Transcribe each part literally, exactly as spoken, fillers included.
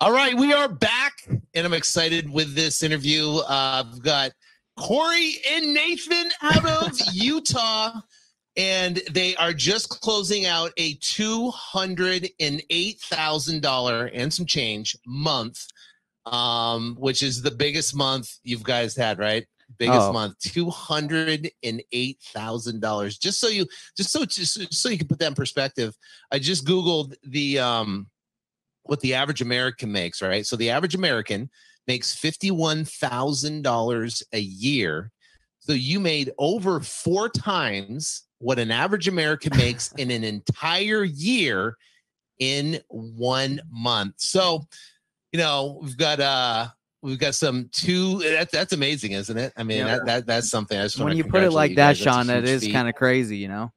All right, we are back, and I'm excited with this interview. Uh, I've got Corey and Nathan out of Utah, and they are just closing out a two hundred eight thousand dollars and some change month, um, which is the biggest month you guys had, right? Biggest oh. month, two hundred eight thousand dollars. Just so you, just so, just so you can put that in perspective, I just Googled the um, what the average American makes, right? So the average American makes fifty-one thousand dollars a year. So you made over four times what an average American makes in an entire year in one month. So, you know, we've got uh we've got some two that, that's amazing, isn't it? I mean, yeah. that, that that's something. I just when you put it like that, Sean, that is kind of crazy, you know.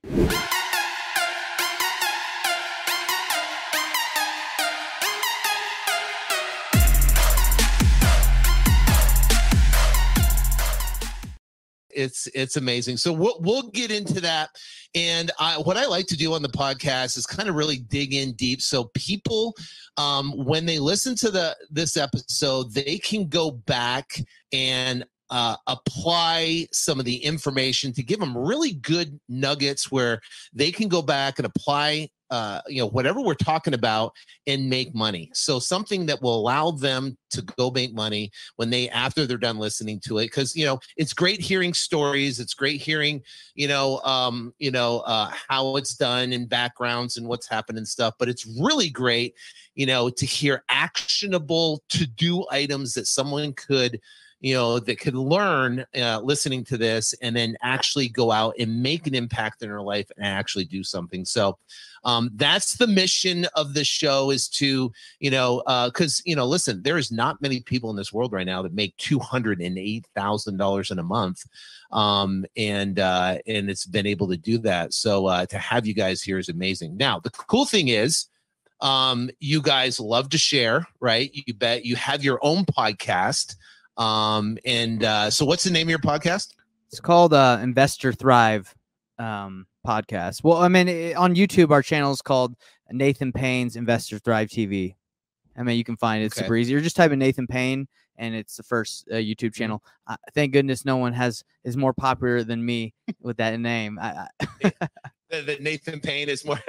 It's it's amazing. So we'll we'll get into that. And I, what I like to do on the podcast is kind of really dig in deep, so people, um, when they listen to the this episode, they can go back and uh, apply some of the information to give them really good nuggets where they can go back and apply uh, you know, whatever we're talking about and make money. So something that will allow them to go make money when they, after they're done listening to it. Cause you know, it's great hearing stories. It's great hearing, you know, um, you know, uh, how it's done and backgrounds and what's happened and stuff, but it's really great, you know, to hear actionable to-do items that someone could, you know, that could learn uh, listening to this and then actually go out and make an impact in their life and actually do something. So um, that's the mission of the show, is to, you know, uh, cause you know, listen, there is not many people in this world right now that make two hundred eight thousand dollars in a month. Um, and, uh, and it's been able to do that. So uh, to have you guys here is amazing. Now, the cool thing is, um, you guys love to share, right? You bet you have your own podcast. Um, and, uh, so what's the name of your podcast? It's called, uh, Investor Thrive, um, podcast. Well, I mean, it, on YouTube, our channel is called Nathan Payne's Investor Thrive T V. I mean, you can find it. It's okay. Super easy. You're just typing Nathan Payne and it's the first uh, YouTube channel. Uh, thank goodness no one has, is more popular than me with that name. I, I that Nathan Payne is more.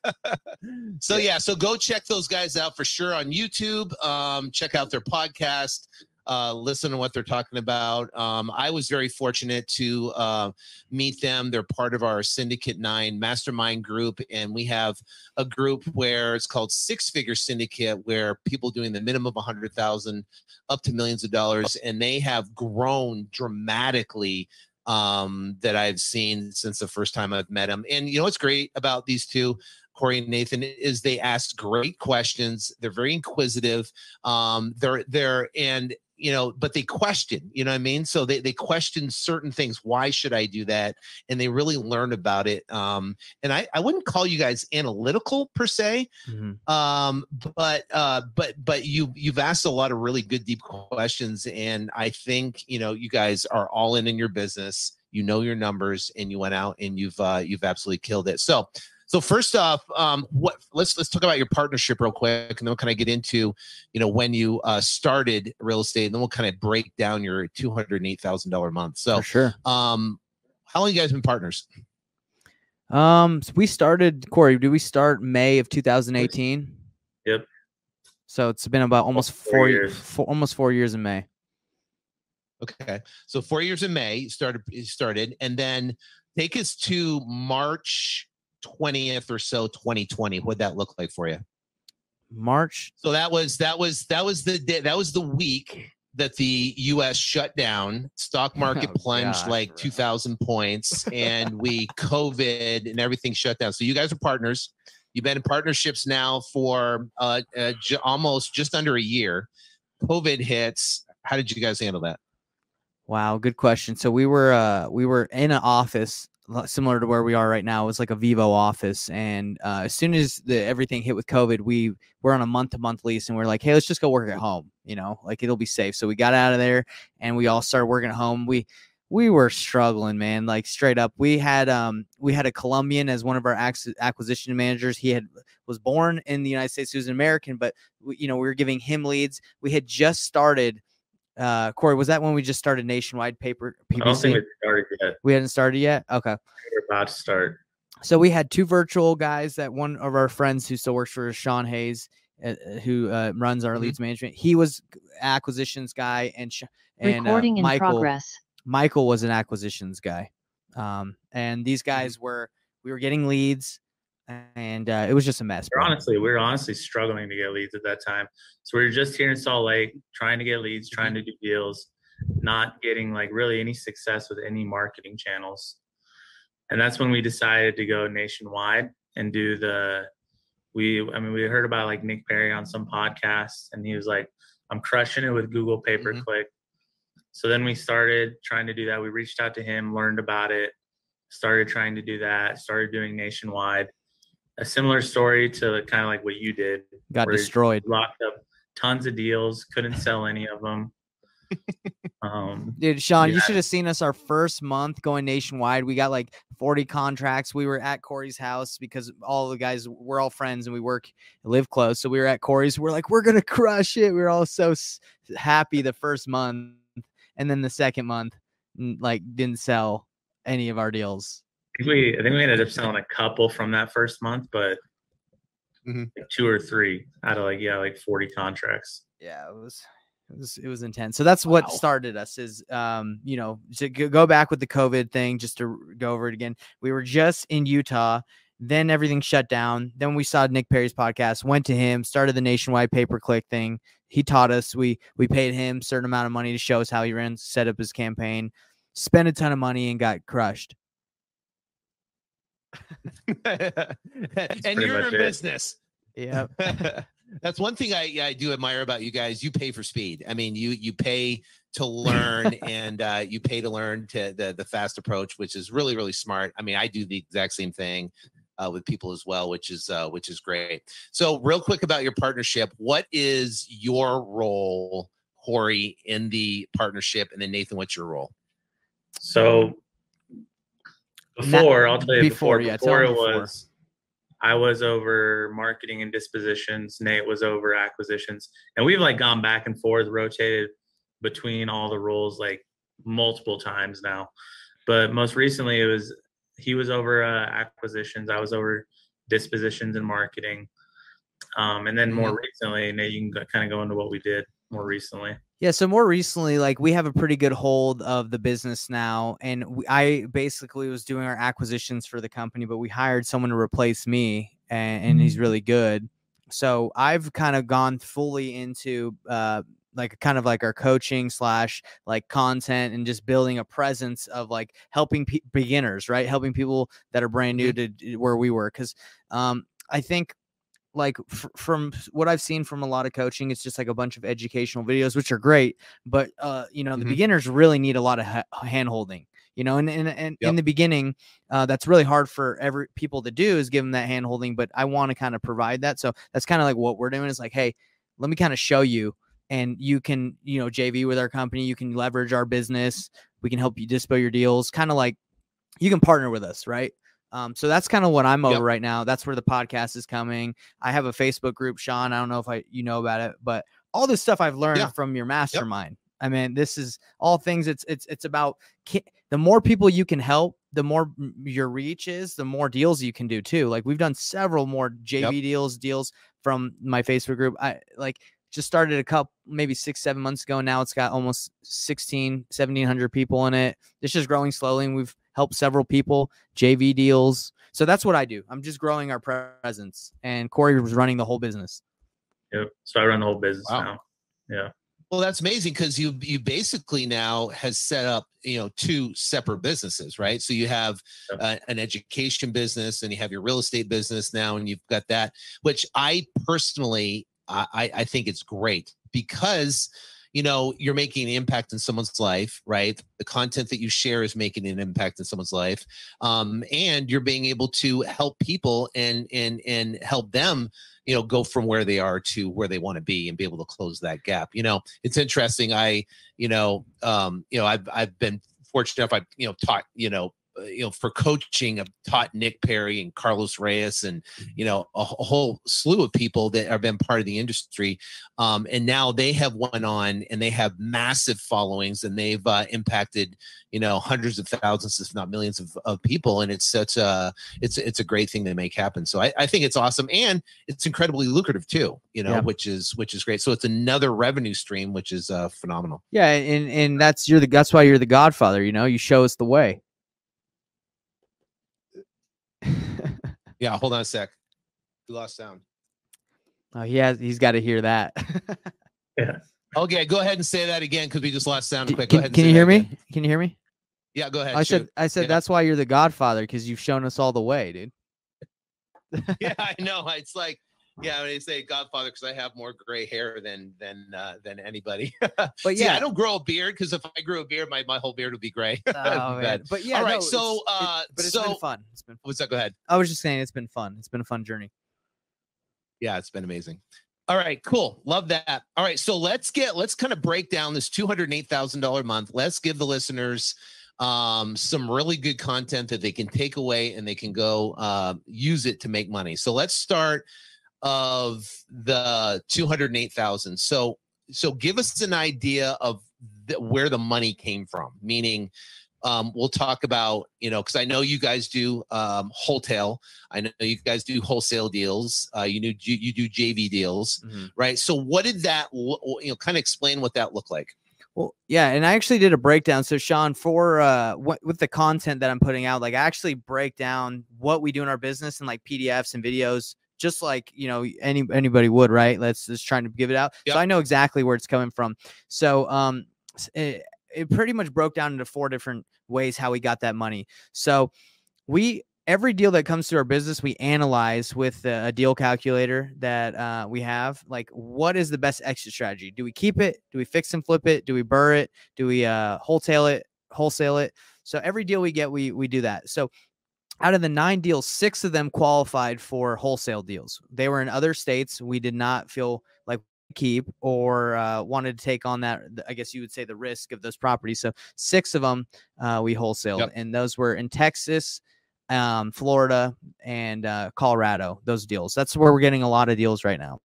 So yeah, so go check those guys out for sure on YouTube. Um, check out their podcast. Uh, listen to what they're talking about. Um, I was very fortunate to uh, meet them. They're part of our Syndicate nine mastermind group, and we have a group where it's called Six Figure Syndicate, where people doing the minimum of one hundred thousand up to millions of dollars, and they have grown dramatically um, that I've seen since the first time I've met them. And you know what's great about these two, Corey and Nathan, is they ask great questions. They're very inquisitive. Um, they're they're and you know, but they question, you know what I mean? So they, they question certain things. Why should I do that? And they really learn about it. Um, and I, I wouldn't call you guys analytical per se. Mm-hmm. Um, but, uh, but, but you, you've asked a lot of really good, deep questions. And I think, you know, you guys are all in in your business, you know, your numbers, and you went out and you've, uh, you've absolutely killed it. So, So first off, um, what let's let's talk about your partnership real quick, and then we'll kind of get into, you know, when you uh, started real estate, and then we'll kind of break down your two hundred eight thousand dollar month. So, For sure. Um, how long have you guys been partners? Um, so we started, Corey. Did we start May of two thousand eighteen? Yep. So it's been about almost four, four years, four, almost four years in May. Okay, so four years in May you started. You started, and then take us to March twentieth or so, twenty twenty. What'd that look like for you? March. So that was that was that was the day, that was the week that the U S shut down. Stock market Oh, plunged gosh, like bro. two thousand points, and we COVID and everything shut down. So you guys are partners. You've been in partnerships now for uh, uh j- almost just under a year. COVID hits. How did you guys handle that? Wow, good question. So we were uh we were in an office similar to where we are right now. It was like a Vivo office, and uh, as soon as the everything hit with COVID, we were on a month-to-month lease, and we're like, hey, let's just go work at home. You know, like it'll be safe. So we got out of there, and we all started working at home. We we were struggling, man. Like straight up, we had um we had a Colombian as one of our ac- acquisition managers. He had was born in the United States. He was an American, but we, you know, we were giving him leads. We had just started. Uh, Corey, was that when we just started Nationwide Paper P P C? I don't think we started yet. We hadn't started yet. Okay, We're about to start. So we had two virtual guys. That one of our friends who still works for us, Sean Hayes, uh, who uh, runs our mm-hmm. leads management. He was acquisitions guy, and and recording uh, in Michael, progress. Michael was an acquisitions guy. Um, and these guys mm-hmm. were we were getting leads, and uh, it was just a mess. We're honestly, we were honestly struggling to get leads at that time. So we were just here in Salt Lake trying to get leads, trying to do deals, not getting like really any success with any marketing channels. And that's when we decided to go nationwide and do the, we, I mean, we heard about like Nick Perry on some podcasts, and he was like, I'm crushing it with Google pay-per-click. Mm-hmm. So then we started trying to do that. We reached out to him, learned about it, started trying to do that, started doing nationwide. A similar story to kind of like what you did. Got destroyed. Locked up tons of deals, couldn't sell any of them. Um, Dude, Sean, yeah. you should have seen us our first month going nationwide. We got like forty contracts. We were at Corey's house because all the guys, we're all friends and we work, live close. So we were at Corey's. We're like, we're going to crush it. We were all so s- happy the first month. And then the second month, like, didn't sell any of our deals. I think we, I think we ended up selling a couple from that first month, but mm-hmm. like two or three out of like, yeah, like forty contracts. Yeah, it was. It was, it was intense. So that's what wow. started us is, um, you know, to go back with the COVID thing, just to go over it again. We were just in Utah. Then everything shut down. Then we saw Nick Perry's podcast, went to him, started the nationwide pay-per-click thing. He taught us. We we paid him a certain amount of money to show us how he ran, set up his campaign, spent a ton of money, and got crushed. And you're in it. business. Yeah. That's one thing I, I do admire about you guys. You pay for speed. I mean, you you pay to learn, and uh, you pay to learn to the the fast approach, which is really really smart. I mean, I do the exact same thing uh, with people as well, which is uh, which is great. So, real quick about your partnership. What is your role, Corey, in the partnership, and then Nathan, what's your role? So, before Not, I'll tell you before before, yeah, before it before. was. I was over marketing and dispositions. Nate was over acquisitions. And we've like gone back and forth, rotated between all the roles like multiple times now. But most recently it was, he was over uh, acquisitions. I was over dispositions and marketing. Um, and then more mm-hmm. recently, Nate, you can kind of go into what we did more recently. Yeah, so more recently, like we have a pretty good hold of the business now, and we, I basically was doing our acquisitions for the company, but we hired someone to replace me, and, and he's really good. So I've kind of gone fully into uh, like kind of like our coaching slash like content and just building a presence of like helping pe- beginners, right? Helping people that are brand new to where we were, because um, I think. Like f- from what I've seen from a lot of coaching, it's just like a bunch of educational videos, which are great. But, uh, you know, the mm-hmm. beginners really need a lot of ha- hand holding, you know, and, and, and yep. in the beginning, uh, that's really hard for every people to do is give them that hand holding. But I want to kind of provide that. So that's kind of like what we're doing is like, hey, let me kind of show you, and you can, you know, J V with our company. You can leverage our business. We can help you dispo your deals. Kind of like you can partner with us, right? Um, so that's kind of what I'm over yep. right now. That's where the podcast is coming. I have a Facebook group, Sean. I don't know if I, you know about it, but all this stuff I've learned yeah. from your mastermind. Yep. I mean, this is all things. It's, it's, it's about the more people you can help, the more your reach is, the more deals you can do too. Like we've done several more J V yep. deals, deals from my Facebook group. I like just started a couple, maybe six, seven months ago. Now it's got almost sixteen, seventeen hundred people in it. It's just growing slowly. And we've helped several people, J V deals. So that's what I do. I'm just growing our presence, and Corey was running the whole business. Yep. So I run the whole business wow. now. Yeah. Well, that's amazing because you you basically now has set up, you know, two separate businesses, right? So you have yep. uh, an education business, and you have your real estate business now, and you've got that, which I personally, I, I think it's great because, you know, you're making an impact in someone's life, right? The content that you share is making an impact in someone's life. Um, and you're being able to help people and, and, and help them, you know, go from where they are to where they want to be and be able to close that gap. You know, it's interesting. I, you know, um, you know, I've, I've been fortunate enough, I you know taught you know uh, you know for coaching, I've taught Nick Perry and Carlos Reyes and you know a, a whole slew of people that have been part of the industry, um, and now they have went on and they have massive followings and they've uh, impacted you know hundreds of thousands, if not millions of, of people, and it's such a it's it's a great thing to make happen. So I, I think it's awesome, and it's incredibly lucrative too. You know, yeah. which is which is great. So it's another revenue stream, which is uh, phenomenal. Yeah, and and that's you're the that's why you're the Godfather. You know, you show us the way. Yeah, hold on a sec. We lost sound. Oh, he has. He's got to hear that. Yeah. Okay, go ahead and say that again because we just lost sound. Quick. Can, go ahead. And can say you hear me? Again. Can you hear me? Yeah, go ahead. I shoot. said. I said yeah. that's why you're the Godfather because you've shown us all the way, dude. Yeah, I know. It's like, yeah, when they say Godfather, because I have more gray hair than than uh, than anybody. But yeah, See, I don't grow a beard because if I grew a beard, my, my whole beard would be gray. Oh, man. But yeah, all right. No, so, uh, it, but it's so, been fun. It's been. Fun. What's that? Go ahead. I was just saying it's been fun. It's been a fun journey. Yeah, it's been amazing. All right, cool. Love that. All right, so let's get let's kind of break down this two hundred eight thousand dollars a month. Let's give the listeners um, some really good content that they can take away and they can go uh, use it to make money. So let's start of the two hundred eight thousand. So so give us an idea of the, where the money came from. Meaning, um, we'll talk about, you know, because I know you guys do um, wholesale. I know you guys do wholesale deals. Uh, you, do, you do J V deals, mm-hmm. right? So what did that, you know, kind of explain what that looked like? Well, yeah, and I actually did a breakdown. So, Sean, for uh, what with the content that I'm putting out, like I actually break down what we do in our business in like P D Fs and videos, just like, you know, any anybody would, right? Let's just trying to give it out. Yep. So I know exactly where it's coming from. So, um, it, it pretty much broke down into four different ways how we got that money. So we, every deal that comes through our business, we analyze with a, a deal calculator that uh, we have, like, what is the best exit strategy? Do we keep it? Do we fix and flip it? Do we burr it? Do we uh, wholesale it, wholesale it? So every deal we get, we, we do that. So out of the nine deals, six of them qualified for wholesale deals. They were in other states. We did not feel like keep or uh, wanted to take on that, I guess you would say, the risk of those properties. So six of them uh, we wholesaled, yep. and those were in Texas, um, Florida, and uh, Colorado. Those deals. That's where we're getting a lot of deals right now.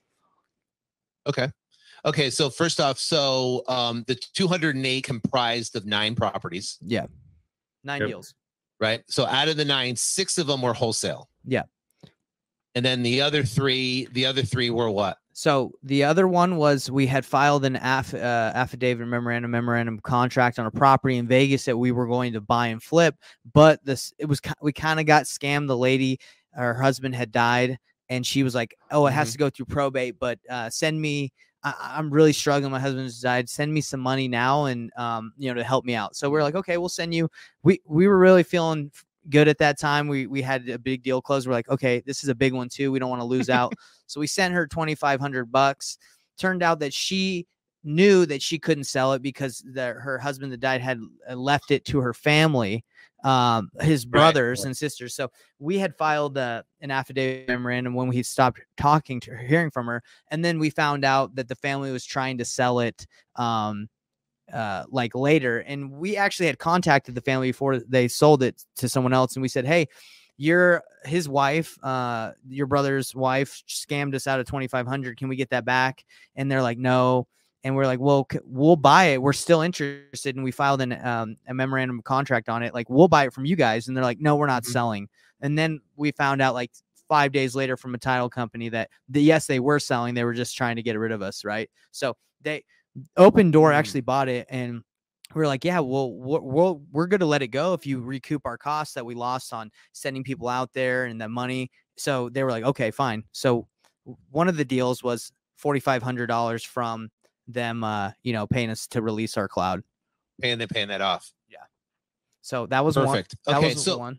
Okay. Okay. So first off, so um, the two hundred eight comprised of nine properties. Yeah. Nine yep. deals. Right. So out of the nine, six of them were wholesale. Yeah. And then the other three, the other three were what? So the other one was we had filed an aff, uh, affidavit memorandum memorandum contract on a property in Vegas that we were going to buy and flip, but this it was we kind of got scammed. The lady, her husband had died, and she was like, "Oh, it has mm-hmm. to go through probate, but uh, send me. I, I'm really struggling. My husband's died. Send me some money now, and um, you know, to help me out." So we're like, "Okay, we'll send you." We we were really feeling good at that time. We we had a big deal closed. We're like, okay, this is a big one too. We don't want to lose out. So we sent her twenty-five hundred bucks. Turned out that she knew that she couldn't sell it because the, her husband that died had left it to her family, um, his brothers right. and sisters. So we had filed uh, an affidavit memorandum when we stopped talking to her, hearing from her. And then we found out that the family was trying to sell it, um, uh like later, and we actually had contacted the family before they sold it to someone else, and we said, hey, your his wife, uh your brother's wife scammed us out of twenty-five hundred. Can we get that back? And they're like, no. And we're like, well, we'll buy it. We're still interested. And we filed an um a memorandum of contract on it, like, we'll buy it from you guys. And they're like, no, we're not mm-hmm. selling. And then we found out like five days later from a title company that the, yes, they were selling. They were just trying to get rid of us, right? So they Open Door actually bought it, and we we're like, yeah, well, we're, we're, we're going to let it go if you recoup our costs that we lost on sending people out there and the money. So they were like, okay, fine. So one of the deals was forty-five hundred dollars from them, uh, you know, paying us to release our cloud. And they're paying that off. Yeah. So that was perfect. One. That okay, was so one.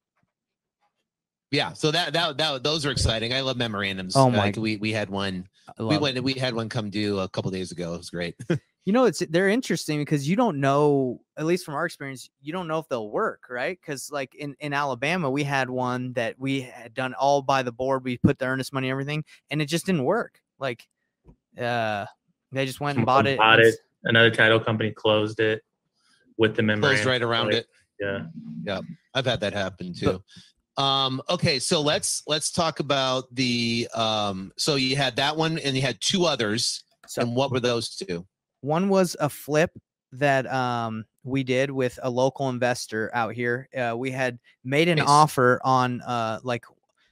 Yeah, so that that that those are exciting. I love memorandums. Oh my! Like we we had one. We went. It. We had one come due a couple days ago. It was great. You know, it's they're interesting because you don't know, at least from our experience, you don't know if they'll work, right? Because like in in Alabama, we had one that we had done all by the board. We put the earnest money and everything, and it just didn't work. Like, uh, they just went and bought it. Bought it. Another title company closed it. with the membrane. Closed right around like, it. Yeah. Yeah. I've had that happen too. Um, okay. So let's, let's talk about the, um, so you had that one and you had two others. So, and what were those two? One was a flip that um, we did with a local investor out here. Uh, we had made an nice. offer on uh, like,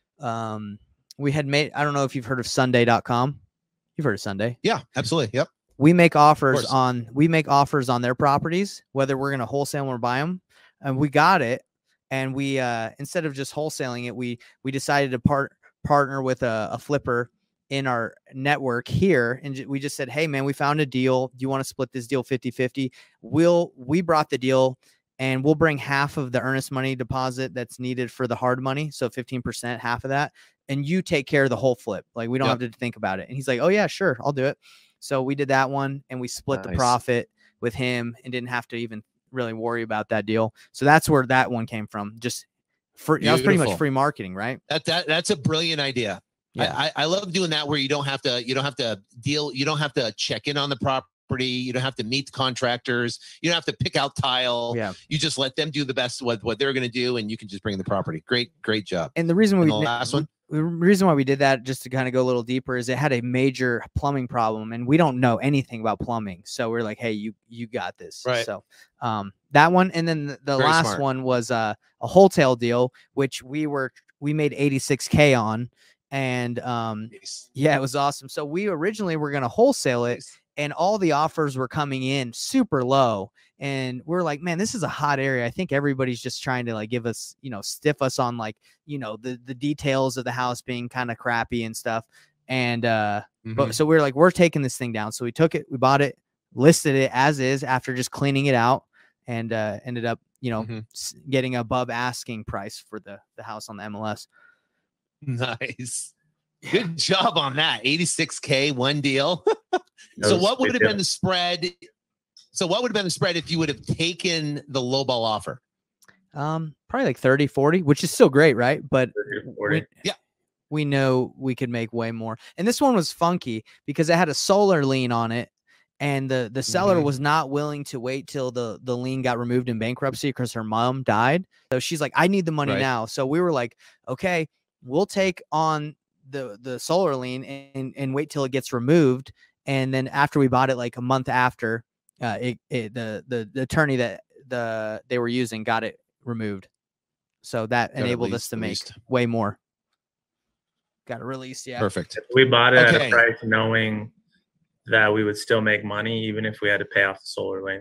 um, we had made, I don't know if you've heard of Sunday dot com. You've heard of Sunday. Yeah, absolutely. Yep. We make offers on, we make offers on their properties, whether we're going to wholesale or buy them. And we got it. And we, uh, instead of just wholesaling it, we, we decided to part partner with a, a flipper in our network here. And we just said, hey man, we found a deal. Do you want to split this deal fifty fifty? We'll, we brought the deal and we'll bring half of the earnest money deposit that's needed for the hard money. So fifteen percent, half of that. And you take care of the whole flip. Like we don't yep. have to think about it. And he's like, oh yeah, sure. I'll do it. So we did that one and we split nice. the profit with him and didn't have to even really worry about that deal. So that's where that one came from. Just for, that was pretty much free marketing, right? That, that, that's a brilliant idea. Yeah. I, I love doing that where you don't have to, you don't have to deal, you don't have to check in on the property. You don't have to meet the contractors. You don't have to pick out tile. Yeah. You just let them do the best with what they're going to do. And you can just bring the property. Great, great job. And the reason we, and the last one, the reason why we did that, just to kind of go a little deeper, is it had a major plumbing problem and we don't know anything about plumbing. So we're like, hey, you, you got this. Right. So, um, that one. And then the, the last smart. one was uh, a wholesale deal, which we were, we made eighty-six K on. And um, nice. yeah, it was awesome. So we originally were going to wholesale it nice. and all the offers were coming in super low. And we're like, man, this is a hot area. I think everybody's just trying to like give us, you know, stiff us on like, you know, the, the details of the house being kind of crappy and stuff. And uh, mm-hmm. but so we we're like, we're taking this thing down. So we took it, we bought it, listed it as is after just cleaning it out, and uh, ended up, you know, mm-hmm. getting above asking price for the, the house on the M L S. Nice. Good job on that. eighty-six K, one deal. So what would have been the spread? So what would have been the spread if you would have taken the lowball offer? Um, probably like thirty, forty, which is still great, right? But we, yeah, we know we could make way more. And this one was funky because it had a solar lien on it. And the, the seller mm-hmm. was not willing to wait till the, the lien got removed in bankruptcy because her mom died. So she's like, I need the money right. now. So we were like, okay, we'll take on the, the solar lien and, and wait till it gets removed. And then after we bought it, like a month after, uh, it, it the, the, the attorney that the, they were using got it removed. So that got enabled us to make released. way more. Got it released. Yeah. Perfect. We bought it okay. at a price knowing that we would still make money, even if we had to pay off the solar lane.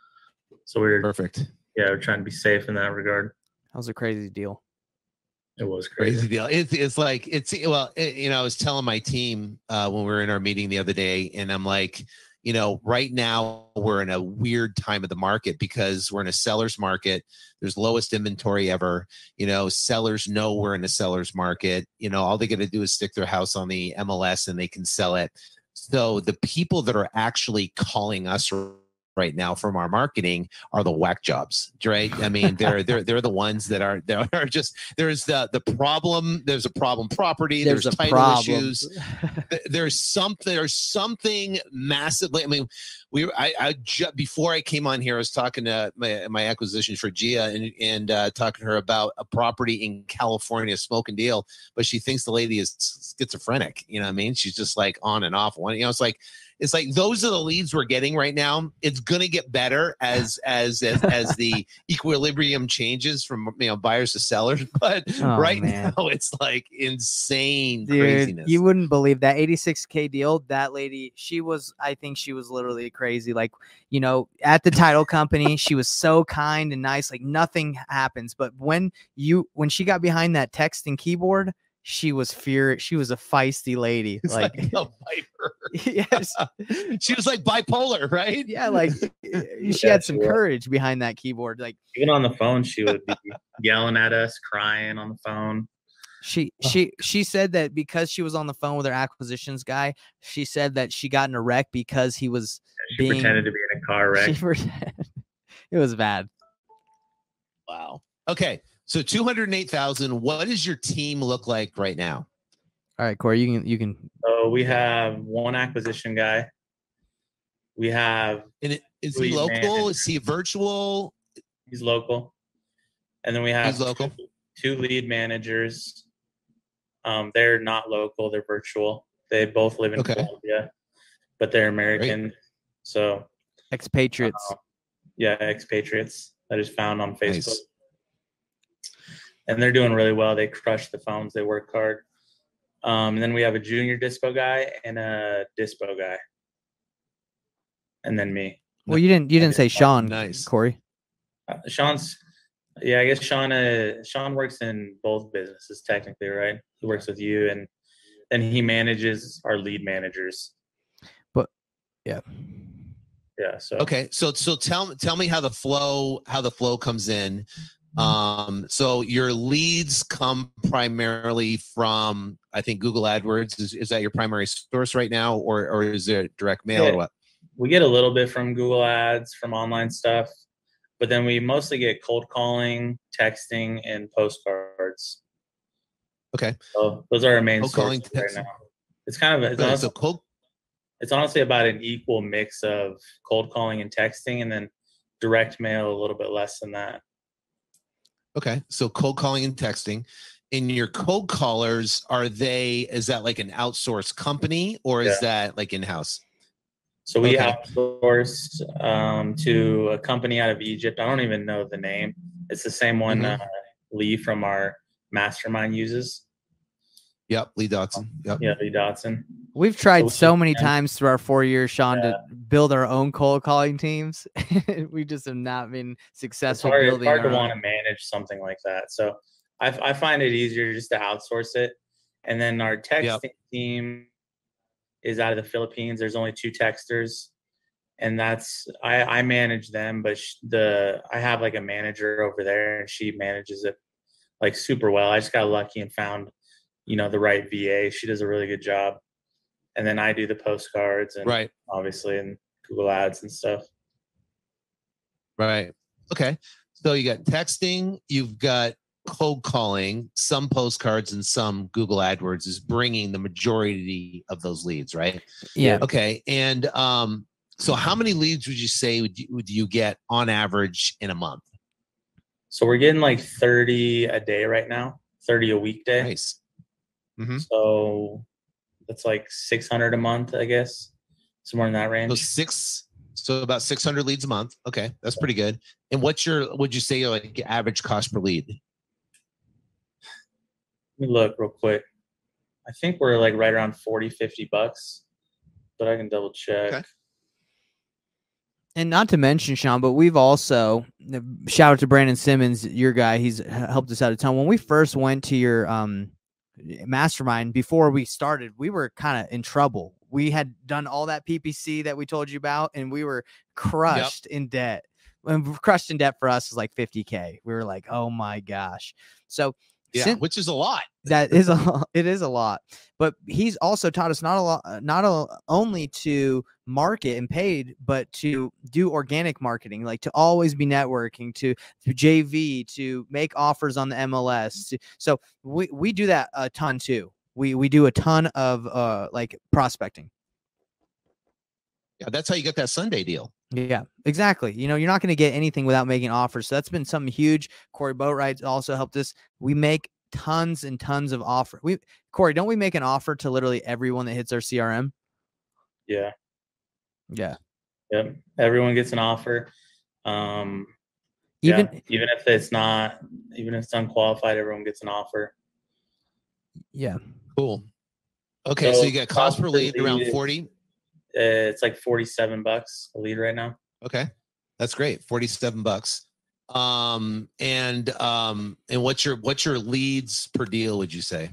So we we're perfect. Yeah. We're trying to be safe in that regard. That was a crazy deal. It was crazy. crazy deal. It's it's like it's well, it, you know, I was telling my team uh, when we were in our meeting the other day, and I'm like, you know, right now we're in a weird time of the market because we're in a seller's market. There's lowest inventory ever. You know, sellers know we're in a seller's market. You know, all they got to do is stick their house on the M L S and they can sell it. So the people that are actually calling us right now from our marketing are the whack jobs, right? I mean, they're they're they're the ones that are there are just there's the the problem. There's a problem property. There's, there's title problem. issues. There's something. There's something massively. I mean, we I, I just before I came on here, I was talking to my my acquisition for Gia and and uh, talking to her about a property in California, smoke and deal, but she thinks the lady is schizophrenic. You know what I mean? She's just like on and off. One, you know, it's like. It's like those are the leads we're getting right now. It's gonna get better as as as, as the equilibrium changes from you know buyers to sellers. But oh, right man. now it's like insane Dude, craziness. You wouldn't believe that eighty-six K deal. That lady, she was. I think she was literally crazy. Like you know, at the title company, she was so kind and nice. Like nothing happens. But when you when she got behind that texting keyboard. She was fear. She was a feisty lady. It's like, like a viper. Yes. She was like bipolar, right? Yeah. Like she yeah, had some she courage behind that keyboard. Like even on the phone, she would be yelling at us, crying on the phone. She, she, she said that because she was on the phone with her acquisitions guy, she said that she got in a wreck because he was yeah, she being, pretended to be in a car wreck. It was bad. Wow. Okay. So two hundred eight thousand. What does your team look like right now? All right, Corey, you can you can. So we have one acquisition guy. We have. And it, is he local? Managers. Is he virtual? He's local. And then we have He's local. Two, two lead managers. Um, they're not local. They're virtual. They both live in okay. Colombia, but they're American. Great. So expatriates. Uh, yeah, expatriates. I just found on Facebook. Nice. And they're doing really well. They crush the phones. They work hard. Um, and then we have a junior dispo guy and a dispo guy. And then me. Well, you didn't you didn't say Sean, nice. Corey. Uh, Sean's, yeah, I guess Sean, uh, Sean works in both businesses technically, right? He works with you, and then he manages our lead managers. But yeah, yeah. So okay, so so tell tell me how the flow how the flow comes in. Um, so your leads come primarily from, I think, Google AdWords. Is is that your primary source right now, or or is it direct mail, yeah. or what? We get a little bit from Google Ads, from online stuff. But then we mostly get cold calling, texting, and postcards. Okay. So those are our main cold sources calling, right now. It's kind of it's, okay, honestly, so cold- it's honestly about an equal mix of cold calling and texting, and then direct mail a little bit less than that. Okay. So cold calling and texting. And your cold callers, are they, is that like an outsourced company, or is yeah. that like in-house? So we okay. outsourced um, to a company out of Egypt. I don't even know the name. It's the same one mm-hmm. uh, Lee from our mastermind uses. Yep, Lee Dotson. Yep. Yeah, Lee Dotson. We've tried so, so many times through our four years, Sean, yeah. to build our own cold calling teams. We just have not been successful. It's hard, building it's hard to own. want to manage something like that. So I, I find it easier just to outsource it. And then our texting yep. team is out of the Philippines. There's only two texters, and that's I, I manage them, but sh- the I have like a manager over there, and she manages it like super well. I just got lucky and found, you know, the right V A. She does a really good job, and then I do the postcards and right. obviously and Google Ads and stuff. Right. Okay. So you got texting, you've got cold calling, some postcards, and some Google AdWords is bringing the majority of those leads, right? Yeah. Okay. And um, so how many leads would you say would you, would you get on average in a month? So we're getting like thirty a day right now, thirty a weekday. Nice. Mm-hmm. So that's like six hundred a month, I guess, somewhere in that range. So six, so about six hundred leads a month. Okay. That's pretty good. And what's your, would you say your like average cost per lead? Let me look real quick. I think we're like right around forty, fifty bucks, but I can double check. Okay. And not to mention, Sean, but we've also, shout out to Brandon Simmons, your guy. He's helped us out a ton. When we first went to your um, mastermind, before we started, we were kind of in trouble. We had done all that P P C that we told you about, and we were crushed yep. in debt. And crushed in debt for us is like fifty K. We were like, oh my gosh. So yeah, Since, which is a lot. That is a it is a lot. But he's also taught us not a lot, not a, only to market and paid, but to do organic marketing, like to always be networking, to, to J V, to make offers on the M L S. To, so we we do that a ton too. We we do a ton of uh like prospecting. Yeah, that's how you get that Sunday deal. Yeah, exactly. You know, you're not going to get anything without making offers. So that's been something huge. Corey Boatwright also helped us. We make tons and tons of offers. We Corey, don't we make an offer to literally everyone that hits our C R M? Yeah. Yeah. Yep. Everyone gets an offer. Um, even yeah. even if it's not, even if it's unqualified, everyone gets an offer. Yeah. Cool. Okay, so, so you get cost per lead around forty. Uh, it's like forty-seven bucks a lead right now. Okay. That's great. forty-seven bucks. Um, and, um, and what's your, what's your leads per deal, would you say?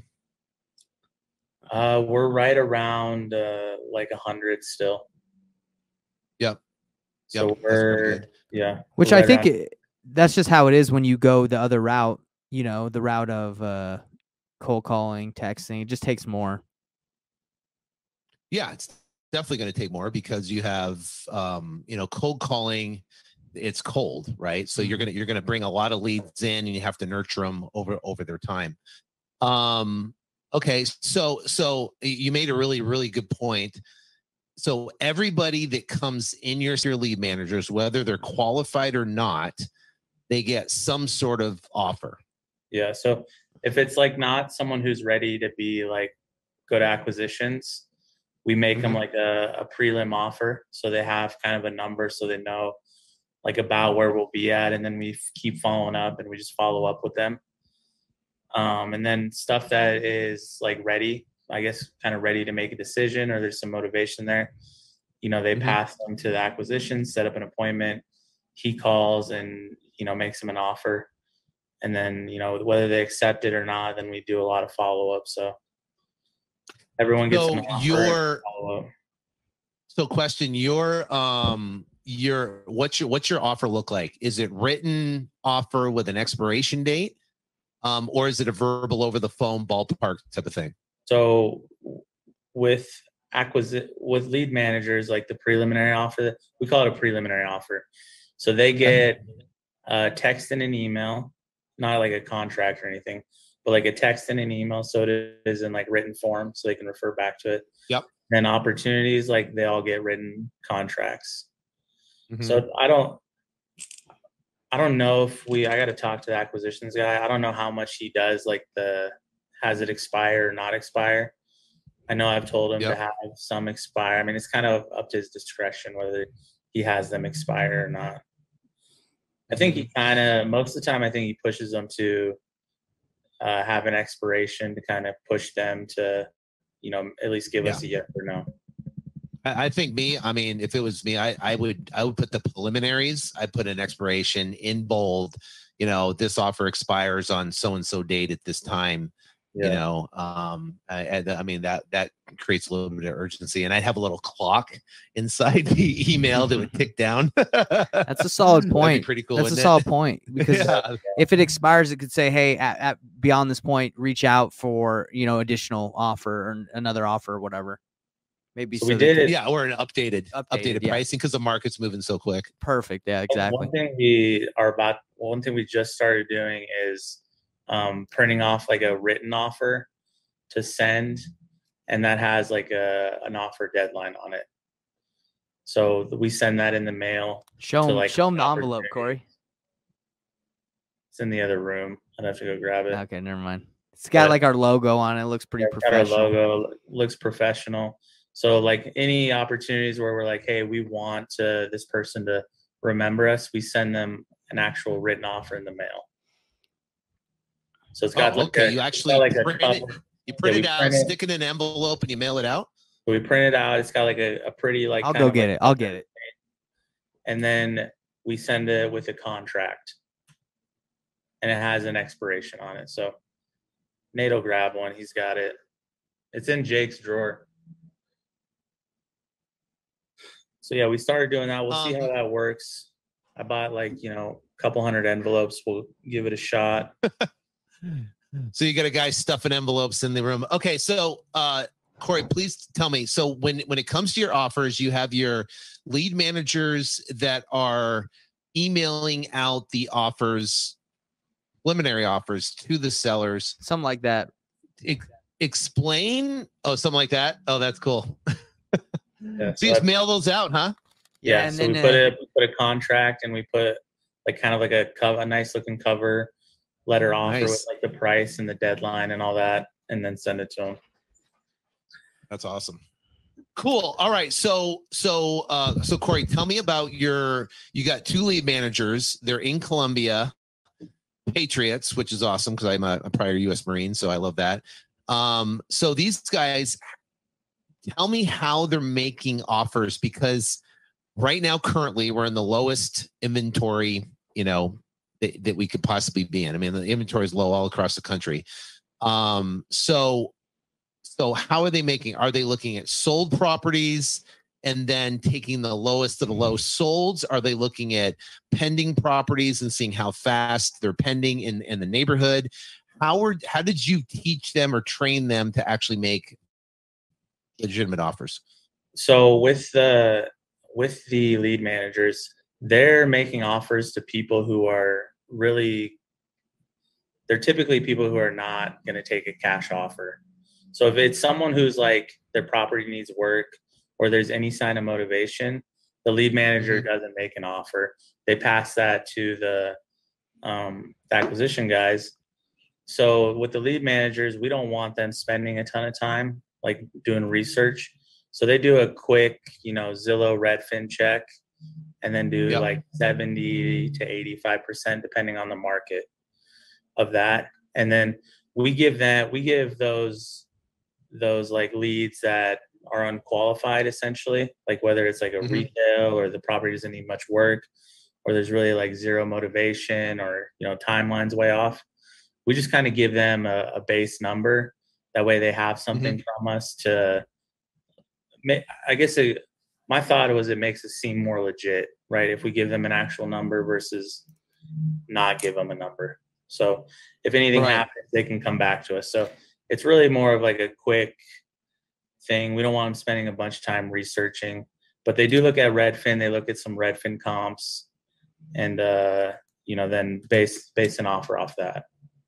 Uh, we're right around, uh, like a hundred still. Yep. So yep. we're, yeah. Which we're I right think it, that's just how it is when you go the other route, you know, the route of, uh, cold calling, texting. It just takes more. Yeah. It's definitely going to take more because you have, um, you know, cold calling, it's cold, right? So you're going to, you're going to bring a lot of leads in and you have to nurture them over, over their time. Um, okay. So, so you made a really, really good point. so everybody that comes in your, your lead managers, whether they're qualified or not, they get some sort of offer. Yeah. So if it's like not someone who's ready to be like good acquisitions, we make mm-hmm. them like a, a prelim offer. So they have kind of a number so they know like about where we'll be at. And then we f- keep following up and we just follow up with them. Um, and then stuff that is like ready, I guess, kind of ready to make a decision or there's some motivation there. You know, they mm-hmm. pass them to the acquisition, set up an appointment. He calls and, you know, makes them an offer. And then, you know, whether they accept it or not, then we do a lot of follow up. So everyone gets so an offer your follow up. So question, your um your what's your what's your offer look like? Is it written offer with an expiration date? Um, or is it a verbal over the phone ballpark type of thing? So with acquisition with lead managers, like the preliminary offer, we call it a preliminary offer. So they get a text and an email, not like a contract or anything, but like a text and an email. So it is in like written form so they can refer back to it. Yep. And opportunities, like they all get written contracts. Mm-hmm. So I don't, I don't know if we, I got to talk to the acquisitions guy. I don't know how much he does like the, has it expire or not expire. I know I've told him yep. to have some expire. I mean, it's kind of up to his discretion whether he has them expire or not. I think he kind of, most of the time, I think he pushes them to uh, have an expiration to kind of push them to, you know, at least give yeah. us a yes or no. I think me, I mean, if it was me, I, I would, I would put the preliminaries. I put an expiration in bold, you know, this offer expires on so-and-so date at this time. Yeah. You know, um, I, I mean, that, that creates a little bit of urgency, and I'd have a little clock inside the email that would tick down. That's a solid point. Pretty cool. That's a solid it? point because yeah. if it expires, it could say, hey, at, at beyond this point, reach out for, you know, additional offer or another offer or whatever. Maybe so so we did could, it. Yeah, or an updated, updated, updated yeah. pricing because the market's moving so quick. Perfect. Yeah, exactly. One thing we are about, one thing we just started doing is um, printing off like a written offer to send, and that has like a an offer deadline on it. So we send that in the mail. Show them, like, show them the envelope, Corey. It's in the other room. I'd have to go grab it. Okay, never mind. It's got but, like our logo on it. It looks pretty yeah, professional. Our logo looks professional. So like any opportunities where we're like, hey, we want to, this person to remember us, we send them an actual written offer in the mail. So it's got oh, like okay. A, you actually like print it, you print yeah, it out, print it. Stick it in an envelope, and you mail it out. So we print it out. It's got like a, a pretty like. I'll go get like, it. I'll get it. And then we send it with a contract, and it has an expiration on it. So Nate will grab one. He's got it. It's in Jake's drawer. So yeah, we started doing that. We'll um, see how that works. I bought like, you know, a couple hundred envelopes. We'll give it a shot. So you got a guy stuffing envelopes in the room. Okay, so uh, Corey, please tell me. So when when it comes to your offers, you have your lead managers that are emailing out the offers, preliminary offers to the sellers. Something like that. Ex- explain. Oh, something like that. Oh, that's cool. Yeah, so you just mail those out, huh? Yeah. yeah so then, we put uh, it, we put a contract, and we put like kind of like a cover, a nice looking cover letter offer nice. With like the price and the deadline and all that, and then send it to them. That's awesome. Cool. All right. So, so, uh, so Corey, tell me about your, you got two lead managers. They're in Columbia, Patriots, which is awesome because I'm a, a prior U S Marine. So I love that. Um, so these guys, tell me how they're making offers, because right now, currently, we're in the lowest inventory, you know, that, that we could possibly be in. I mean, the inventory is low all across the country. Um, so, so how are they making? Are they looking at sold properties and then taking the lowest of the low solds? Are they looking at pending properties and seeing how fast they're pending in, in the neighborhood? How are, how did you teach them or train them to actually make legitimate offers? So with the with the lead managers, they're making offers to people who are really, they're typically people who are not going to take a cash offer. So if it's someone who's like their property needs work, or there's any sign of motivation, the lead manager Mm-hmm. doesn't make an offer. They pass that to the um, acquisition guys. So with the lead managers, we don't want them spending a ton of time like doing research. So they do a quick, you know, Zillow Redfin check, and then do Yep. like seventy to eighty-five percent depending on the market of that. And then we give that, we give those, those like leads that are unqualified essentially, like whether it's like a Mm-hmm. retail or the property doesn't need much work, or there's really like zero motivation, or, you know, timeline's way off. We just kind of give them a, a base number. That way they have something Mm-hmm. from us to make, I guess it, my thought was it makes it seem more legit, right? If we give them an actual number versus not give them a number. So if anything Right. happens, they can come back to us. So it's really more of like a quick thing. We don't want them spending a bunch of time researching, but they do look at Redfin. They look at some Redfin comps, and uh, you know, then base base an offer off that.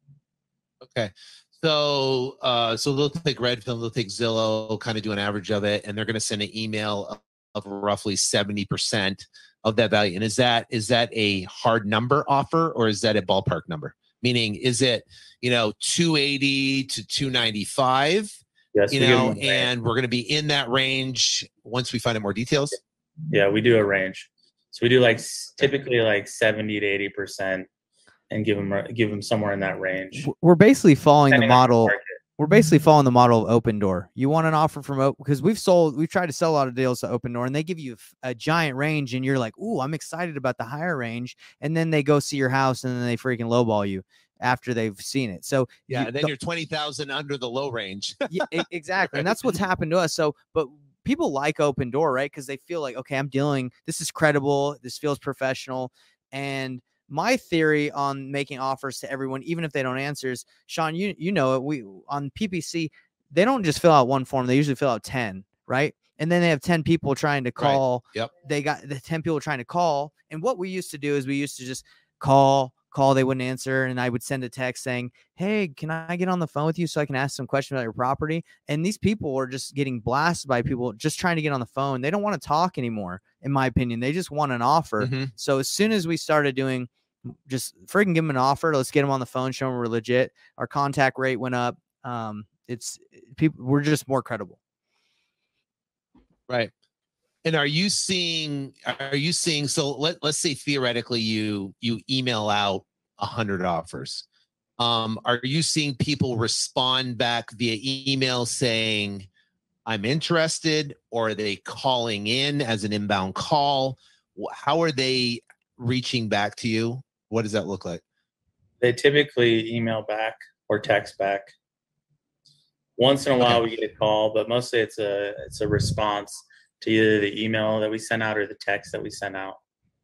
Okay. So, uh, so they'll take Redfin, they'll take Zillow, kind of do an average of it, and they're going to send an email of, of roughly seventy percent of that value. And is that, is that a hard number offer, or is that a ballpark number? Meaning, is it, you know, two eighty to two ninety-five, Yes, you we give know, them a range. and we're going to be in that range once we find out more details? Yeah, we do a range. So we do like s- typically like seventy to eighty percent, and give them give them somewhere in that range. We're basically following the Depending on model. market. We're basically following the model of Open Door. You want an offer from Open, because we've sold, we've tried to sell a lot of deals to Open Door, and they give you a giant range, and you're like, "Ooh, I'm excited about the higher range," and then they go see your house, and then they freaking lowball you after they've seen it. So Yeah, you, then the, you're twenty thousand under the low range. yeah, e- exactly, and that's what's happened to us. So, but people like Open Door, right? Because they feel like, okay, I'm dealing. This is credible. This feels professional, and my theory on making offers to everyone, even if they don't answer, is, Sean, you you know it. We on P P C, they don't just fill out one form; they usually fill out ten, right? And then they have ten people trying to call. Yep. They got the ten people trying to call, and what we used to do is we used to just call, call. They wouldn't answer, and I would send a text saying, "Hey, can I get on the phone with you so I can ask some questions about your property?" And these people are just getting blasted by people just trying to get on the phone. They don't want to talk anymore, in my opinion. They just want an offer. Mm-hmm. So as soon as we started doing, just freaking give them an offer, let's get them on the phone, show them we're legit, our contact rate went up. Um, it's people, we're just more credible. Right. And are you seeing, are you seeing, so let, let's say theoretically you, you email out a hundred offers. Um, are you seeing people respond back via email saying, I'm interested, or are they calling in as an inbound call? How are they reaching back to you? What does that look like? They typically email back or text back. Once in a while, Okay. we get a call, but mostly it's a it's a response to either the email that we sent out or the text that we sent out.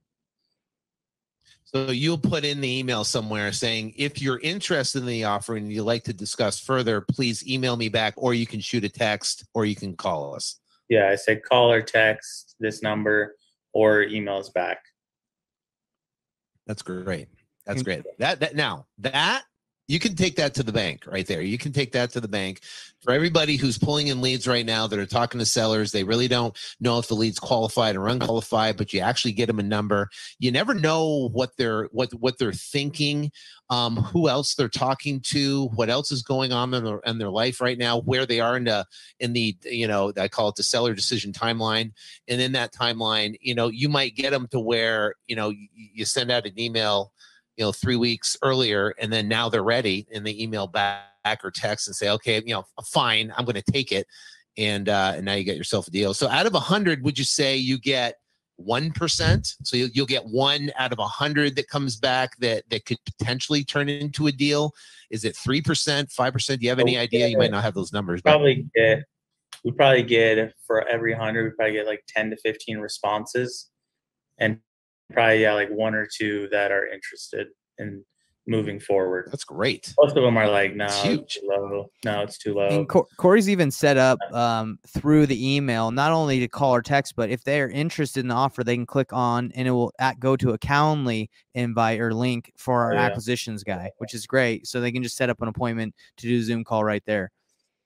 So you'll put in the email somewhere saying, if you're interested in the offer and you'd like to discuss further, please email me back, or you can shoot a text, or you can call us. Yeah, I said call or text this number, or email us back. That's great. That's great. That that now that you can take that to the bank right there. You can take that to the bank for everybody who's pulling in leads right now that are talking to sellers. They really don't know if the lead's qualified or unqualified, but you actually get them a number. You never know what they're what what they're thinking, um, who else they're talking to, what else is going on in their in their life right now, where they are in the in the you know I call it the seller decision timeline. And in that timeline, you know, you might get them to where you know you, you send out an email, you know, three weeks earlier, and then now they're ready, and they email back or text and say, okay, you know, fine, I'm going to take it. And, uh, and now you get yourself a deal. So out of a hundred, would you say you get one percent? So you'll, you'll get one out of a hundred that comes back that, that could potentially turn into a deal. Is it three percent, five percent? Do you have any idea? You might not have those numbers. But Probably get, we probably get for every hundred, we probably get like ten to fifteen responses, and probably yeah, like one or two that are interested in moving forward. That's great. Most of them are like, no, That's it's huge. too low. No, it's too low. And Cor- Corey's even set up um, through the email, not only to call or text, but if they are interested in the offer, they can click on and it will at, go to a Calendly invite or link for our Oh, yeah. acquisitions guy, which is great. So they can just set up an appointment to do a Zoom call right there.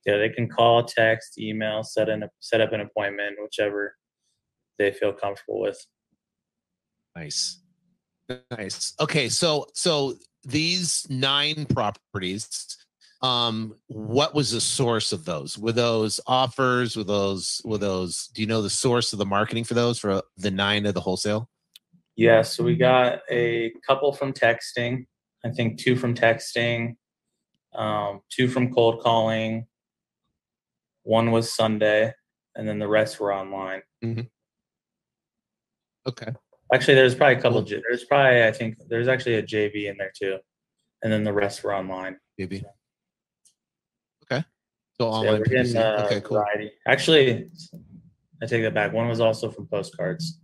Yeah, they can call, text, email, set an set up an appointment, whichever they feel comfortable with. Nice. Nice. Okay, so so these nine properties, um, what was the source of those? Were those offers? Were those were those? Do you know the source of the marketing for those for the nine of the wholesale? Yeah, so we got a couple from texting. I think two from texting, um, two from cold calling. One was Sunday, and then the rest were online. Mm-hmm. Okay. Actually, there's probably a couple. Cool. J- there's probably I think there's actually a J V in there too, and then the rest were online. Maybe. Okay. So So online. yeah, we're getting, uh, okay. Cool. variety. Actually, I take that back. One was also from postcards.